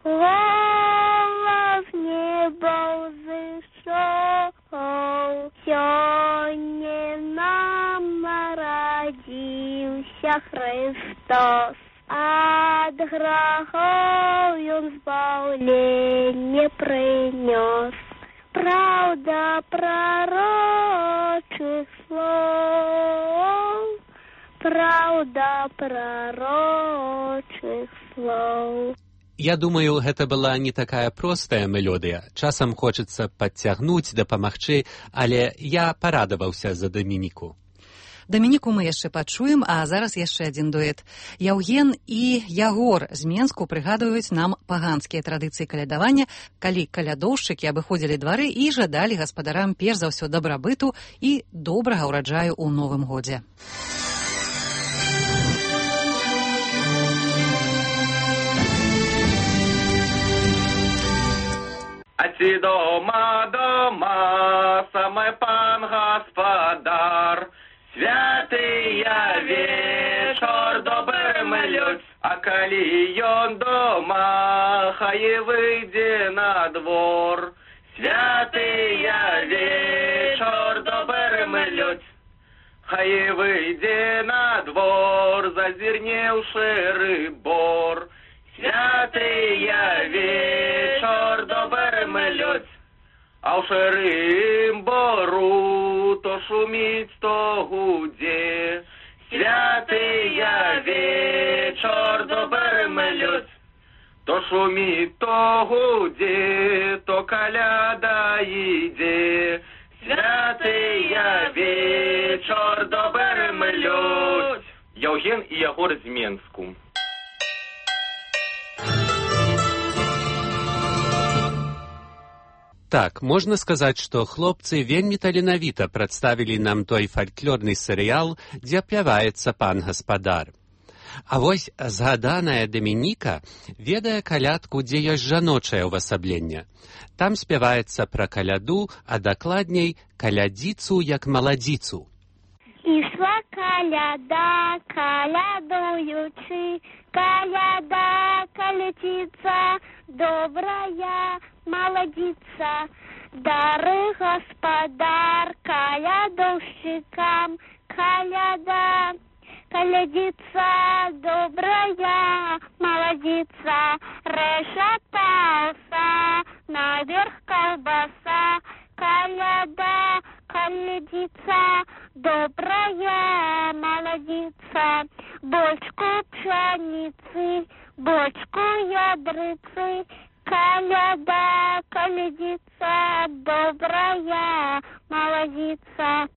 голов неба взышел, сёння нам народился Христос. От грехов он избавление принес. Правда пророчых слов. Я думаю, гэта была не такая простая мелодыя. Часам хочацца падцягнуць, дапамагчы, але я парадаваўся за Дамініку. Дамініку мы яшчэ пачуем, а зараз яшчэ адзін дуэт. Яўген і Ягор з Менску прыгадваюць нам паганскія традыцыі калядавання, калі калядоўшчыкі абыходзілі двары і жадалі гаспадарам перш за ўсё дабрабыту і добрага ўраджаю ў новым годзе. Аці дома, самай пан гаспадар, святыя вечор добрым людзь, а калі ён дома, хай выйдзе на двор. Святыя вечор добрым людзь, хай выйдзе на двор, зазірнеўшы рыбор. Святыя вечор добрым людзь, а ў шэрым бору то шуміць, то гудзе. Святыя вечор добрым людзь, то шуміць, то гудзе, то каляда ідзе. Святыя вечор добрым людзь. Яўген і Ягор з Менску. Так, можна сказаць, што хлопцы вельмі таленавіта прадставілі нам той фальклорны серыял, дзе пяваецца пан гаспадар. А вось згаданая Дамініка ведае калядку, дзе ёсць жаночае ўвасабленне. Там спяваецца пра каляду, а дакладней калядзіцу як маладзіцу. Ішла каляда, калядуючы, Коляда, колетица, добрая молодица. Дары господар колядовщикам. Коляда, колядица, добрая молодица. Решатался наверх колбаса. Коляда, колядица, добрая молодица. Бочку пшеницы, бочку ядрицы. Коляда, колядица, добрая молодица.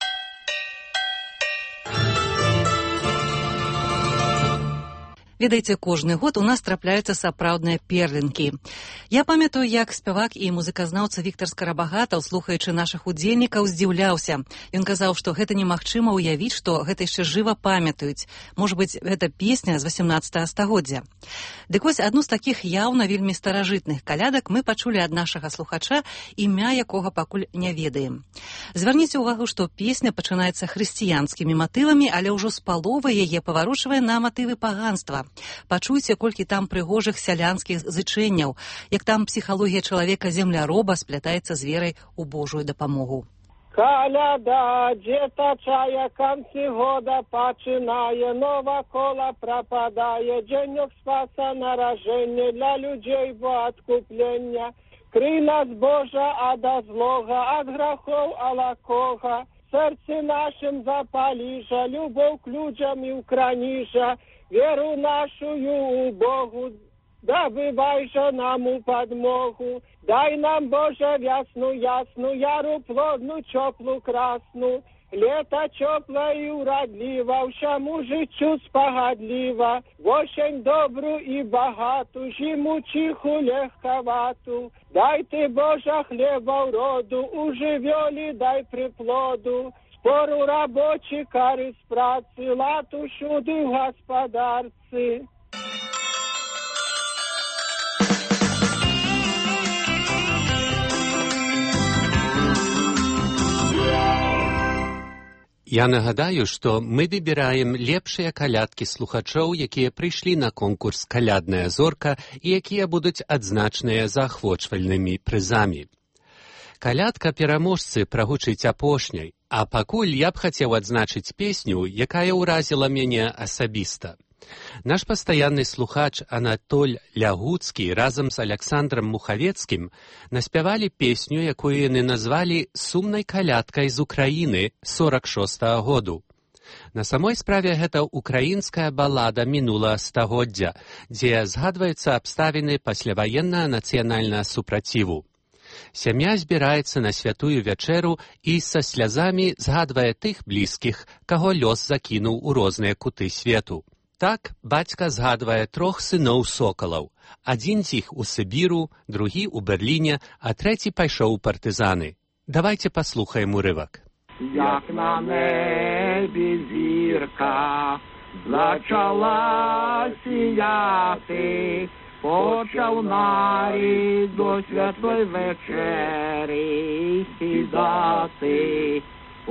Ведаеце, кожны год у нас трапляюцца сапраўдныя перлінкі. Я памятаю, як спявак і музыказнаўца Віктар Скарабагатаў, слухаючы нашых удзельнікаў, здзіўляўся. Ён казаў, што гэта немагчыма ўявіць, што гэта яшчэ жыва памятаюць. Можа быць, гэта песня з 18 стагоддзя. Дык вось адну з такіх яўна вельмі старажытных калядак мы пачулі ад нашага слухача, імя якога пакуль не ведаем. Звярніце ўвагу, што песня пачынаецца хрысціянскімі матывамі, але ўжо з паловы яе паварушвае на матывы паганства. Пачуйце, колькі там прыгожых сялянскіх зычэнняў, як там псіхалогія чалавека-земляроба сплятаецца з верай у Божую дапамогу. Коляда, дзетачая, канцы года пачынае, нова кола прападае, дзенёк спаса наражэнне для людзей во адкуплення. Крый нас, Божа, ада злога, ад грахоў алакога, сэрцы нашым запаліжа, любоў к людзям і ўкраніжа, веру нашую у Богу, добывай же нам у подмогу. Дай нам, Боже, весну ясну, яру плодну, теплу красну. Лето тепло и уродливо, всему життю спогадливо. Осень добру и богату, зиму тиху легковату. Дай ты, Боже, хлеба уроду, у живёлі дай приплоду. Спору рабочий користь працы, лад усюди в господарці. Я нагадаю, што мы выбіраем лепшыя калядкі слухачоў, якія прыйшлі на конкурс «Калядная зорка» і якія будуць адзначаныя заахвочвальнымі прызамі. Калядка пераможцы прагучыць апошняй, а пакуль я б хацеў адзначыць песню, якая ўразіла мяне асабіста. Наш пастаянны слухач Анатоль Лягуцкі разам з Аляксандрам Мухавецкім наспявалі песню, якую яны назвалі «Сумнай калядкай з Украіны» 46-го году. На самой справе гэта украінская балада мінулага стагоддзя, дзе згадваюцца абставіны пасляваеннага нацыянальнага супраціву. Сям'я збіраецца на святую вячэру і са слязамі згадвае тых блізкіх, каго лёс закінуў у розныя куты свету. Так, бацька згадвае 3 сыноў сокалаў. Адзін з іх у Сібіру, другі ў Берліне, а трэці пайшоў у партызаны. Давайте паслухаем урывак. Як на небі зірка зачала сіяти, почав нарід до святої вечері сідати.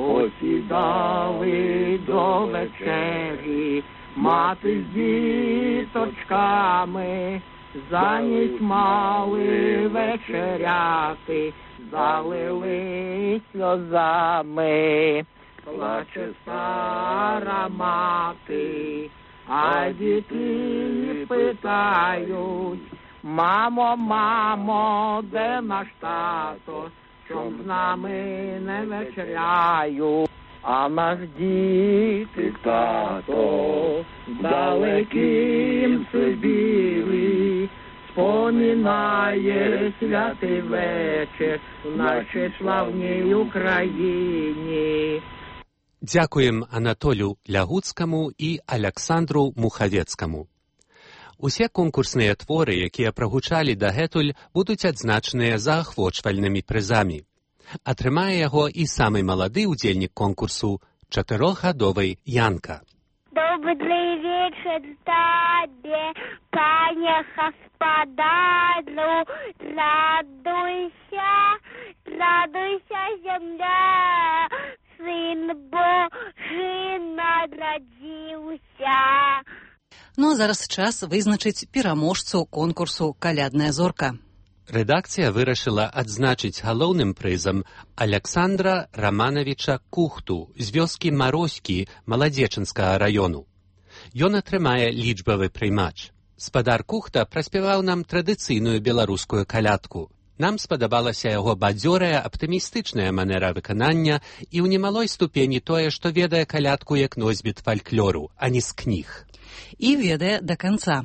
Посідали до вечері мати з діточками, за ніч мали вечеряти, залили сльозами. Плаче стара мати, а діти питають: мамо, мамо, де наш тато, чом з нами не вечеряють? А наш діти тато в далекім Сибірі споминає святий вечір в нашій славній Україні. Дзякуем Анатолю Лягуцкаму і Аляксандру Мухавецкаму. Усе конкурсныя творы, якія прагучалі дагэтуль, будуць адзначаныя заахвочвальнымі прызамі. Атрымае яго і самы малады ўдзельнік конкурсу, 4гадовы Янка. Добрый вечер тебе, пане господару, радуйся, радуйся, земля, сын Божий народился. Ну а зараз час вызначыць пераможцу конкурсу «Калядная зорка». Рэдакцыя вырашыла адзначыць галоўным прызам Аляксандра Раманавіча Кухту з вёскі Мароські Маладзечынскага раёну. Ён атрымае лічбавы прыймач. Спадар Кухта праспяваў нам традыцыйную беларускую калядку. Нам спадабалася яго бадзёрая, аптымістычная манера выканання і ў немалой ступені тое, што ведае калядку як носьбіт фальклору, а не з кніг. І ведае да канца.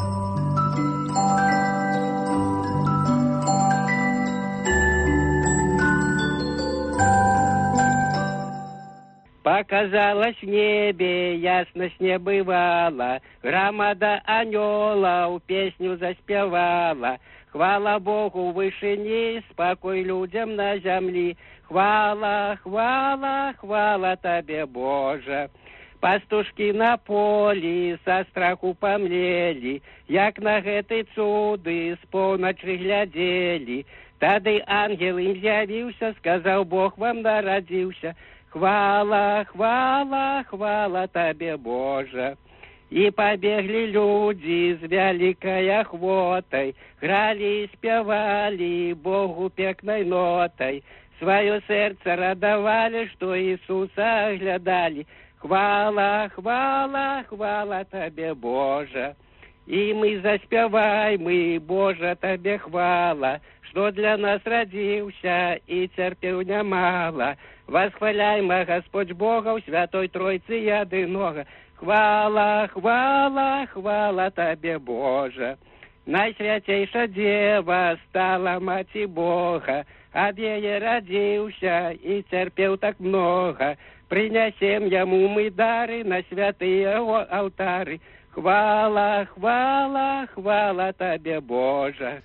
Показалось в небе, ясность не бывала, громада анёлов песню заспевала. Хвала Богу в вышине, спокой людям на земле. Хвала, хвала, хвала Тебе, Боже. Пастушки на полі со страху помлели, як на гэты цуды з поўначы глядзелі. Тады ангел ім з'явіўся, сказаў, Бог вам нарадзіўся. Хвала, хвала, хвала Тебе, Боже. И побегли люди с великой охотой, грали и спевали Богу пекной нотой. Свое сердце радовали, что Иисуса оглядали. Хвала, хвала, хвала Тебе, Боже. И мы заспеваем, мы, Боже, Тебе хвала, что для нас родился и терпел немало. Восхваляймо Господь Бога, в Святой Тройцы єдиного. Хвала, хвала, хвала Тебе, Боже. Найсвятейша Дева стала Маті Бога, от ей родился и терпел так много. Принесем Ему мы дары на святые алтары. Хвала, хвала, хвала Тебе, Боже.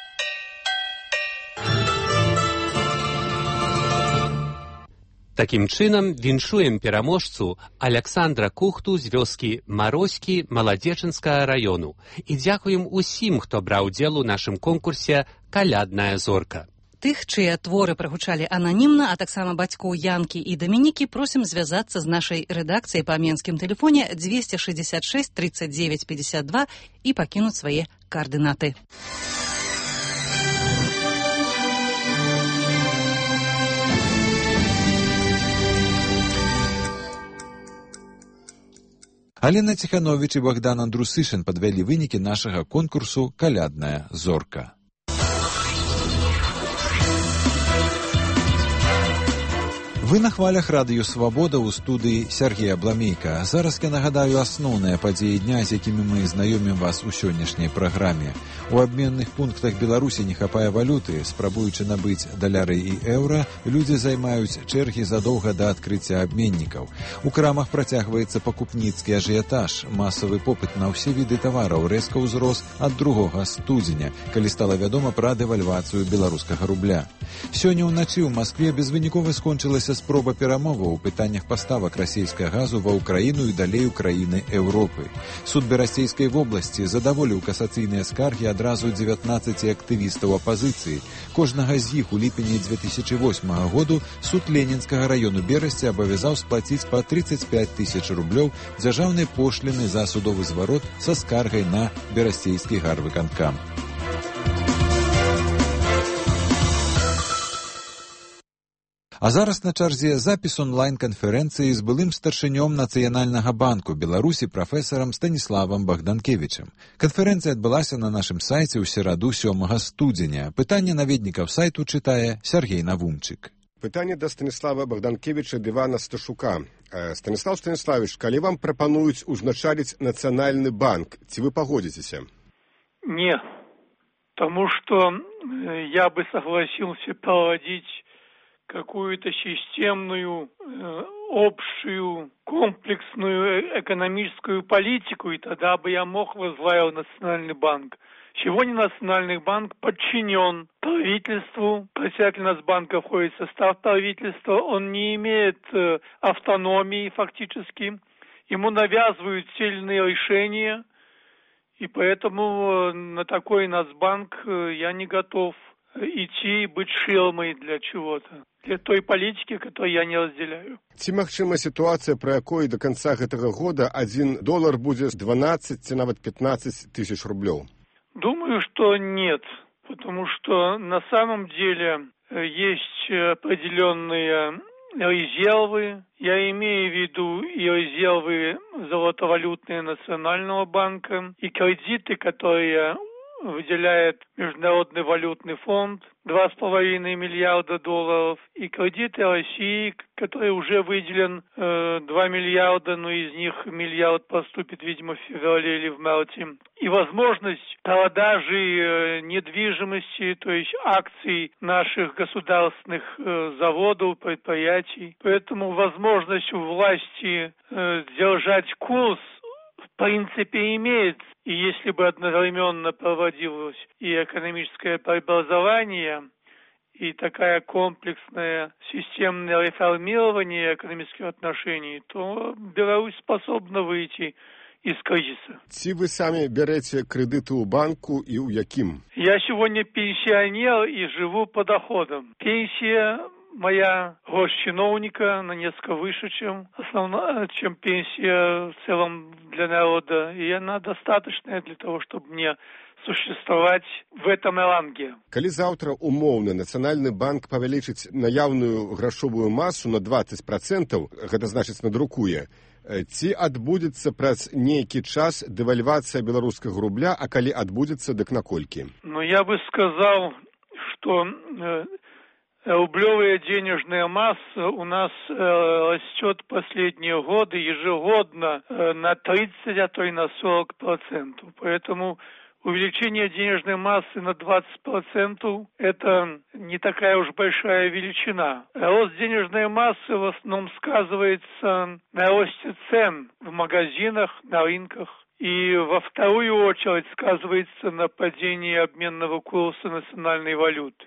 Такім чынам віншуем пераможцу Аляксандра Кухту з вёскі Мароські Маладзечынскага раёну і дзякуем усім, хто браў удзел у нашым конкурсе «Калядная зорка». Тых, чые творы прагучалі ананімна, а таксама бацькоў Янкі і Дамінікі, просім звязацца з нашай рэдакцыяй па менскім тэлефоне 266 39 52 і пакінуць свае каардынаты. Алена Ціхановіч і Богдан Андрусышын падвялі вынікі нашага конкурсу «Калядная зорка». Вы на хвалях радыё «Свабода» ў студыі Сергея Бламейка. Зараз я нагадаю асноўныя падзеі дня, з якімі мы знаёмім вас у сённяшняй праграме. У абменных пунктах Беларусі не хапае валюты. Спрабуючы набыць даляры і еўра, людзі займаюць чэргі задоўга да адкрыцця абменнікаў. У крамах працягваецца пакупніцкі ажыятаж. Масавы попыт на ўсе віды тавараў рэзка ўзрос ад 2 студзеня, калі стала вядома пра дэвальвацыю беларускага рубля. Сёння ўначы ў Маскве безвынікова скончылася спроба перамоваў у пытаннях паставак расійскага газу ва ўкраіну і далей у краіны Еўропы. Суд Берасцейскай вобласці задаволіў касацыйныя скаргі адразу 19 актывістаў апазіцыі. Кожнага з іх у ліпені 2008 году суд Ленінскага раёну Берасці абавязаў сплаціць па 35 000 рублёў дзяржаўнай пошліны за судовы зварот са скаргай на Берасцейскі гарвыканкам. А зараз на чарзе запіс онлайн-канферэнцыі з былым старшынём Нацыянальнага банку Беларусі прафесарам Станіславам Богданкевічам. Канферэнцыя адбылася на нашым сайце ў сераду 7 студзеня. Пытанне наведнікаў сайту чытае Сергей Навумчык. Пытанне да Станіслава Богданкевіча ды Івана Сташука. Станіслав Станіславович, калі вам прапануюць узначаліць Нацыянальны банк, ці вы пагодзіцеся? Не, потому что я бы согласился проводить какую-то системную, общую, комплексную экономическую политику, и тогда бы я мог возглавить Национальный банк. Сегодня Национальный банк подчинен правительству, председатель Нацбанка входит в состав правительства, он не имеет автономии фактически, ему навязывают те или иные решения, и поэтому на такой Нацбанк я не готов идти и быть ширмой для чего-то. для той политики, которую я не разделяю. Ці магчыма сітуацыя, пры якой до конца гэтага года $1 будзе 12 ці нават 15 тысяч рублёў? Думаю, что нет, потому что на самом деле есть определенные резервы, я имею в виду и резервы золотовалютные Национального банка, и кредиты, которые выделяет Международный валютный фонд, $2,5 миллиарда, и кредиты России, который уже выделен 2 миллиарда, но из них миллиард поступит, видимо, в феврале или в марте. И возможность продажи недвижимости, то есть акций наших государственных заводов, предприятий. Поэтому возможность у власти держать курс в принципе имеется. И если бы одновременно проводилось и экономическое преобразование, и такая комплексное системное реформирование экономических отношений, то Беларусь способна выйти из кризиса. Ці вы сами берете кредиты у банку и у яким? Я сегодня пенсионер и живу по доходам. Пенсия моя госчиновника на несколько выше, чем пенсия в целом для народа. И она достаточная для того, чтобы мне существовать в этом ранге. Калі заўтра умоўна Нацыянальны банк павялічыць наяўную грашовую масу на 20%, гэта значыць надрукуе, ці адбудзецца праз нейкі час дэвальвацыя беларускага рубля, а калі адбудзецца, дык на колькі? Ну, я бы сказал, что рублевая денежная масса у нас растет последние годы ежегодно на 30, а то и на 40%. Поэтому увеличение денежной массы на 20% это не такая уж большая величина. Рост денежной массы в основном сказывается на росте цен в магазинах, на рынках. И во вторую очередь сказывается на падении обменного курса национальной валюты.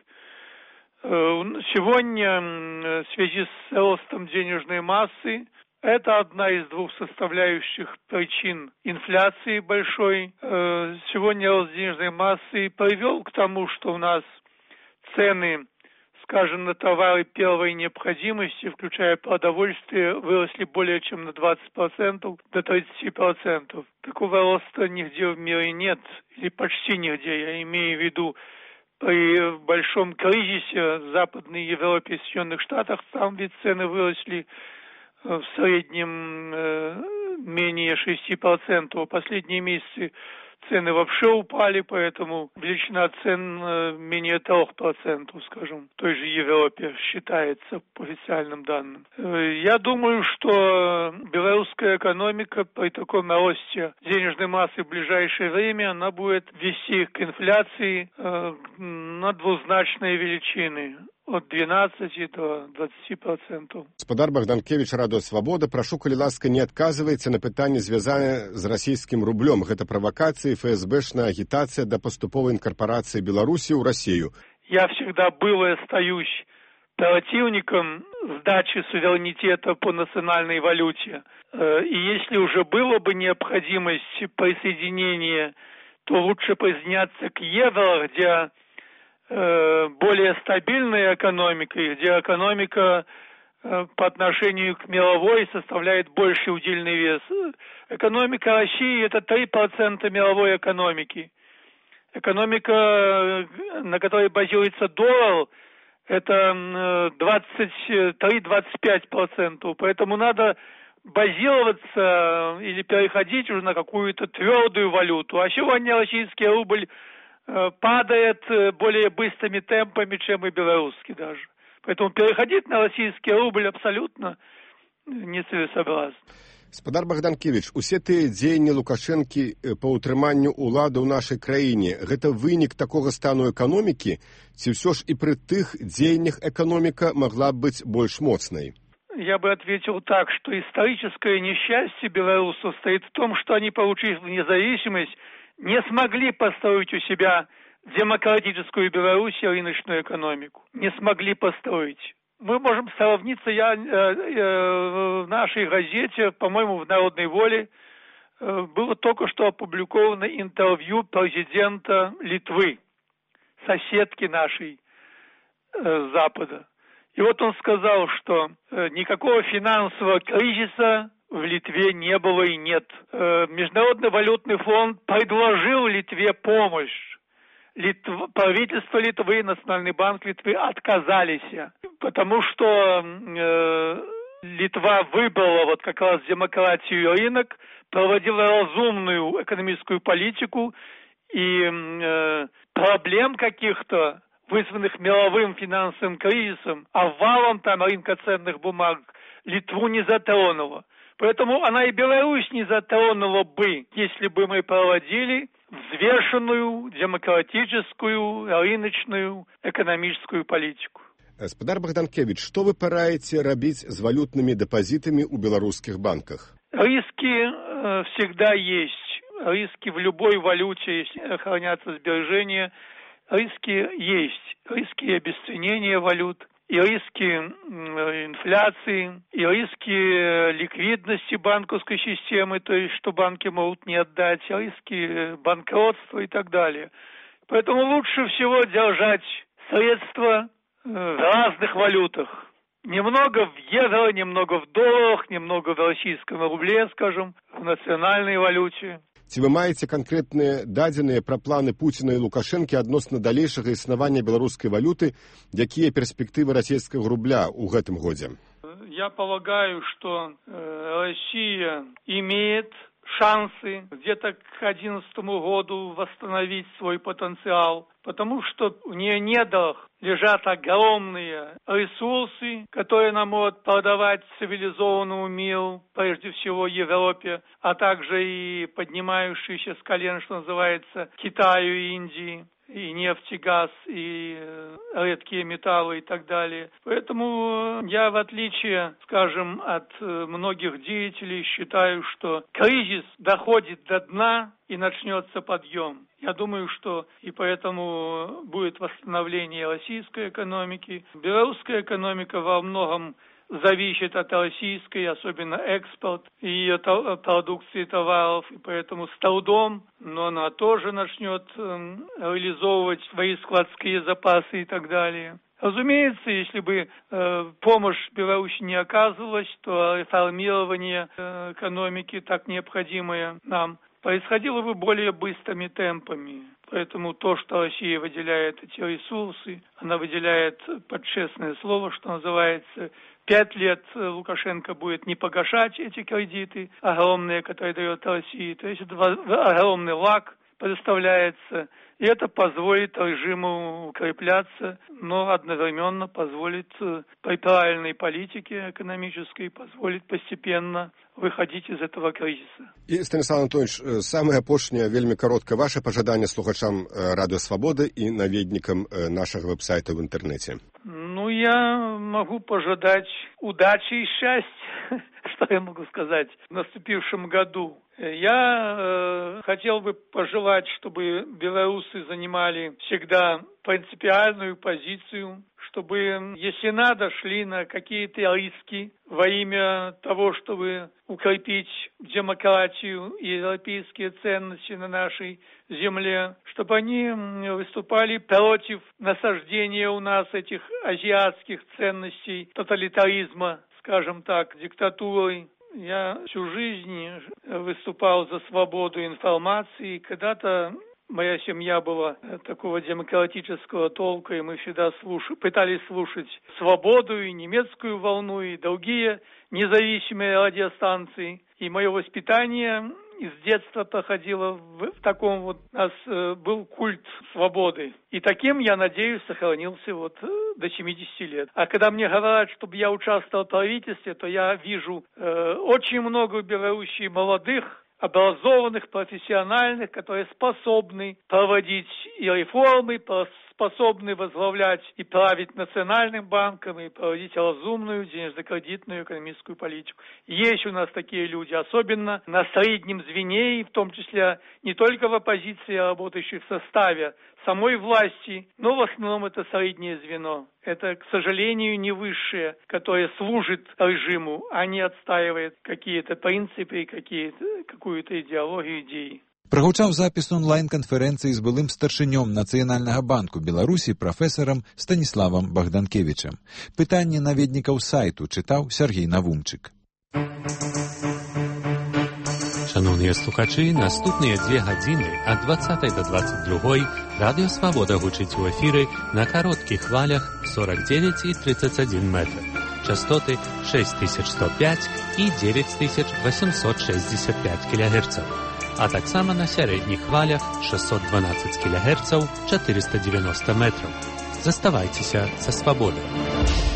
Сегодня в связи с ростом денежной массы это одна из двух составляющих причин инфляции большой. Сегодня рост денежной массы привел к тому, что у нас цены, скажем, на товары первой необходимости, включая продовольствие, выросли более чем на 20%, до 30%. Такого роста нигде в мире нет, или почти нигде, я имею в виду. При большом кризисе в Западной Европе и Соединенных Штатах там ведь цены выросли в среднем менее 6%. В последние месяцы цены вообще упали, поэтому величина цен менее 3%, скажем, в той же Европе считается по официальным данным. Я думаю, что белорусская экономика при таком росте денежной массы в ближайшее время она будет вести к инфляции на двузначные величины. От 12 до 20%. Гаспадар Богданкевич, Радыё Свабода, прашу, калі ласка, не адказвайце на пытанне, звязанае з расійскім рублём. Гэта правакацыі, ФСБшная агітацыя да паступовай інкарпорацыі Беларусі ў Россию. Я всегда был и остаюсь противником сдачи суверенитета по национальной валюте. И если уже было бы необходимость присоединения, то лучше присоединяться к евро, где более стабильной экономикой, где экономика по отношению к мировой составляет больший удельный вес. Экономика России – это 3% мировой экономики. Экономика, на которой базируется доллар, это 23-25%. Поэтому надо базироваться или переходить уже на какую-то твердую валюту. А сегодня российский рубль падает более быстрыми темпами, чем и белорусский даже. Поэтому переходить на российский рубль абсолютно нецелесообразно. Гаспадар Богданкевич, усе тыя дзеянні Лукашэнкі па ўтрыманню ўлады ў нашай краіне, гэта вынік такога стану эканомікі, ці ўсё ж і пры тых дзеяннях эканоміка могла быць больш моцнай? Я бы ответил так, что историческое несчастье белорусов состоит в том, что они, получив независимость, не смогли построить у себя демократическую Беларусь и рыночную экономику. Не смогли построить. Мы можем сравниться, в нашей газете, по-моему, в «Народной воле», было только что опубликовано интервью президента Литвы, соседки нашей Запада. И вот он сказал, что никакого финансового кризиса в Литве не было и нет. Международный валютный фонд предложил Литве помощь. Правительство Литвы, Национальный банк Литвы отказались, потому что Литва выбрала вот как раз демократию и рынок, проводила разумную экономическую политику, и проблем каких-то, вызванных мировым финансовым кризисом, обвалом там рынка ценных бумаг, Литву не затронула. Поэтому она и Беларусь не затронула бы, если бы мы проводили взвешенную, демократическую, рыночную, экономическую политику. Спадар Богданкевич, что вы пораете рабіць з валютными депозитами у белорусских банках? Риски всегда есть. Риски в любой валюте, если хранятся сбережения, риски есть. Риски обесценения валют, и риски инфляции, и риски ликвидности банковской системы, то есть что банки могут не отдать, риски банкротства и так далее. Поэтому лучше всего держать средства в разных валютах. Немного в евро, немного в долларах, немного в российском рубле, скажем, в национальной валюте. Ці ви маєте конкретні дадзеныя пра планы Пуціна і Лукашэнкі адносна далейшага існавання беларускай валюты, якія перспектывы расійскага рубля ў гэтым годзе? Я полагаю, что Россия имеет шансы где-то к 2011 году восстановить свой потенциал, потому что в ее недрах лежат огромные ресурсы, которые она может продавать цивилизованному миру, прежде всего Европе, а также и поднимающиеся с колен, что называется, Китаю и Индии. И нефть, и газ, и редкие металлы и так далее. Поэтому я, в отличие, скажем, от многих деятелей, считаю, что кризис доходит до дна и начнется подъем. Я думаю, что и поэтому будет восстановление российской экономики. Белорусская экономика во многом зависит от российской, особенно экспорт и ее продукции товаров, и поэтому с трудом, но она тоже начнет реализовывать свои складские запасы и так далее. Разумеется, если бы помощь Беларуси не оказывалась, то реформирование экономики, так необходимое нам, происходило бы более быстрыми темпами. Поэтому то, что Россия выделяет эти ресурсы, она выделяет под честное слово, что называется, 5 лет Лукашенко будет не погашать эти кредиты огромные, которые дает Россия. То есть это огромный лаг предоставляется, и это позволит режиму укрепляться, но одновременно позволит при правильной политике экономической, позволит постепенно выходить из этого кризиса. І, Станіслав Антонович, саме апошняе, вельмі каротка, ваше пажаданне слухачам Радио Свобода и наведникам нашего веб-сайта в интернете. Ну, я могу пожелать удачи и счастья, что я могу сказать, в наступившем году. Я хотел бы пожелать, чтобы белорусы занимали всегда принципиальную позицию, чтобы, если надо, шли на какие-то риски во имя того, чтобы укрепить демократию и европейские ценности на нашей земле, чтобы они выступали против насаждения у нас этих азиатских ценностей, тоталитаризма, скажем так, диктатуры. Я всю жизнь выступал за свободу информации. Когда-то моя семья была такого демократического толка, и мы всегда пытались слушать «Свободу» и «Немецкую волну», и другие независимые радиостанции. И мое воспитание из детства проходило в таком вот, у нас был культ свободы. И таким, я надеюсь, сохранился вот до 70 лет. А когда мне говорят, чтобы я участвовал в правительстве, то я вижу очень много в Белоруссии молодых, образованных, профессиональных, которые способны проводить и реформы, способны возглавлять и править Национальным банком, и проводить разумную денежно-кредитную экономическую политику. Есть у нас такие люди, особенно на среднем звене, и в том числе не только в оппозиции, а работающие в составе самой власти, но в основном это среднее звено. Это, к сожалению, не высшее, которое служит режиму, а не отстаивает какие-то принципы и какую-то идеологию, идеи. Прагучаў запіс онлайн-канферэнцыі з былым старшынём Нацыянальнага банку Беларусі прафесарам Станіславам Богданкевічам. Пытанне наведнікаў сайту чытаў Сергей Навумчык. Шановныя слухачы, наступныя 2 гадзіны ад 20 до 22 Радыё Свабода гучыць у эфіры на кароткіх хвалях 49 і 31 метр. Частоты 6105 і 9865 кГц. А таксама на сярэдніх хвалях 612 кГц 490 метраў. Заставайцеся са Свабодай.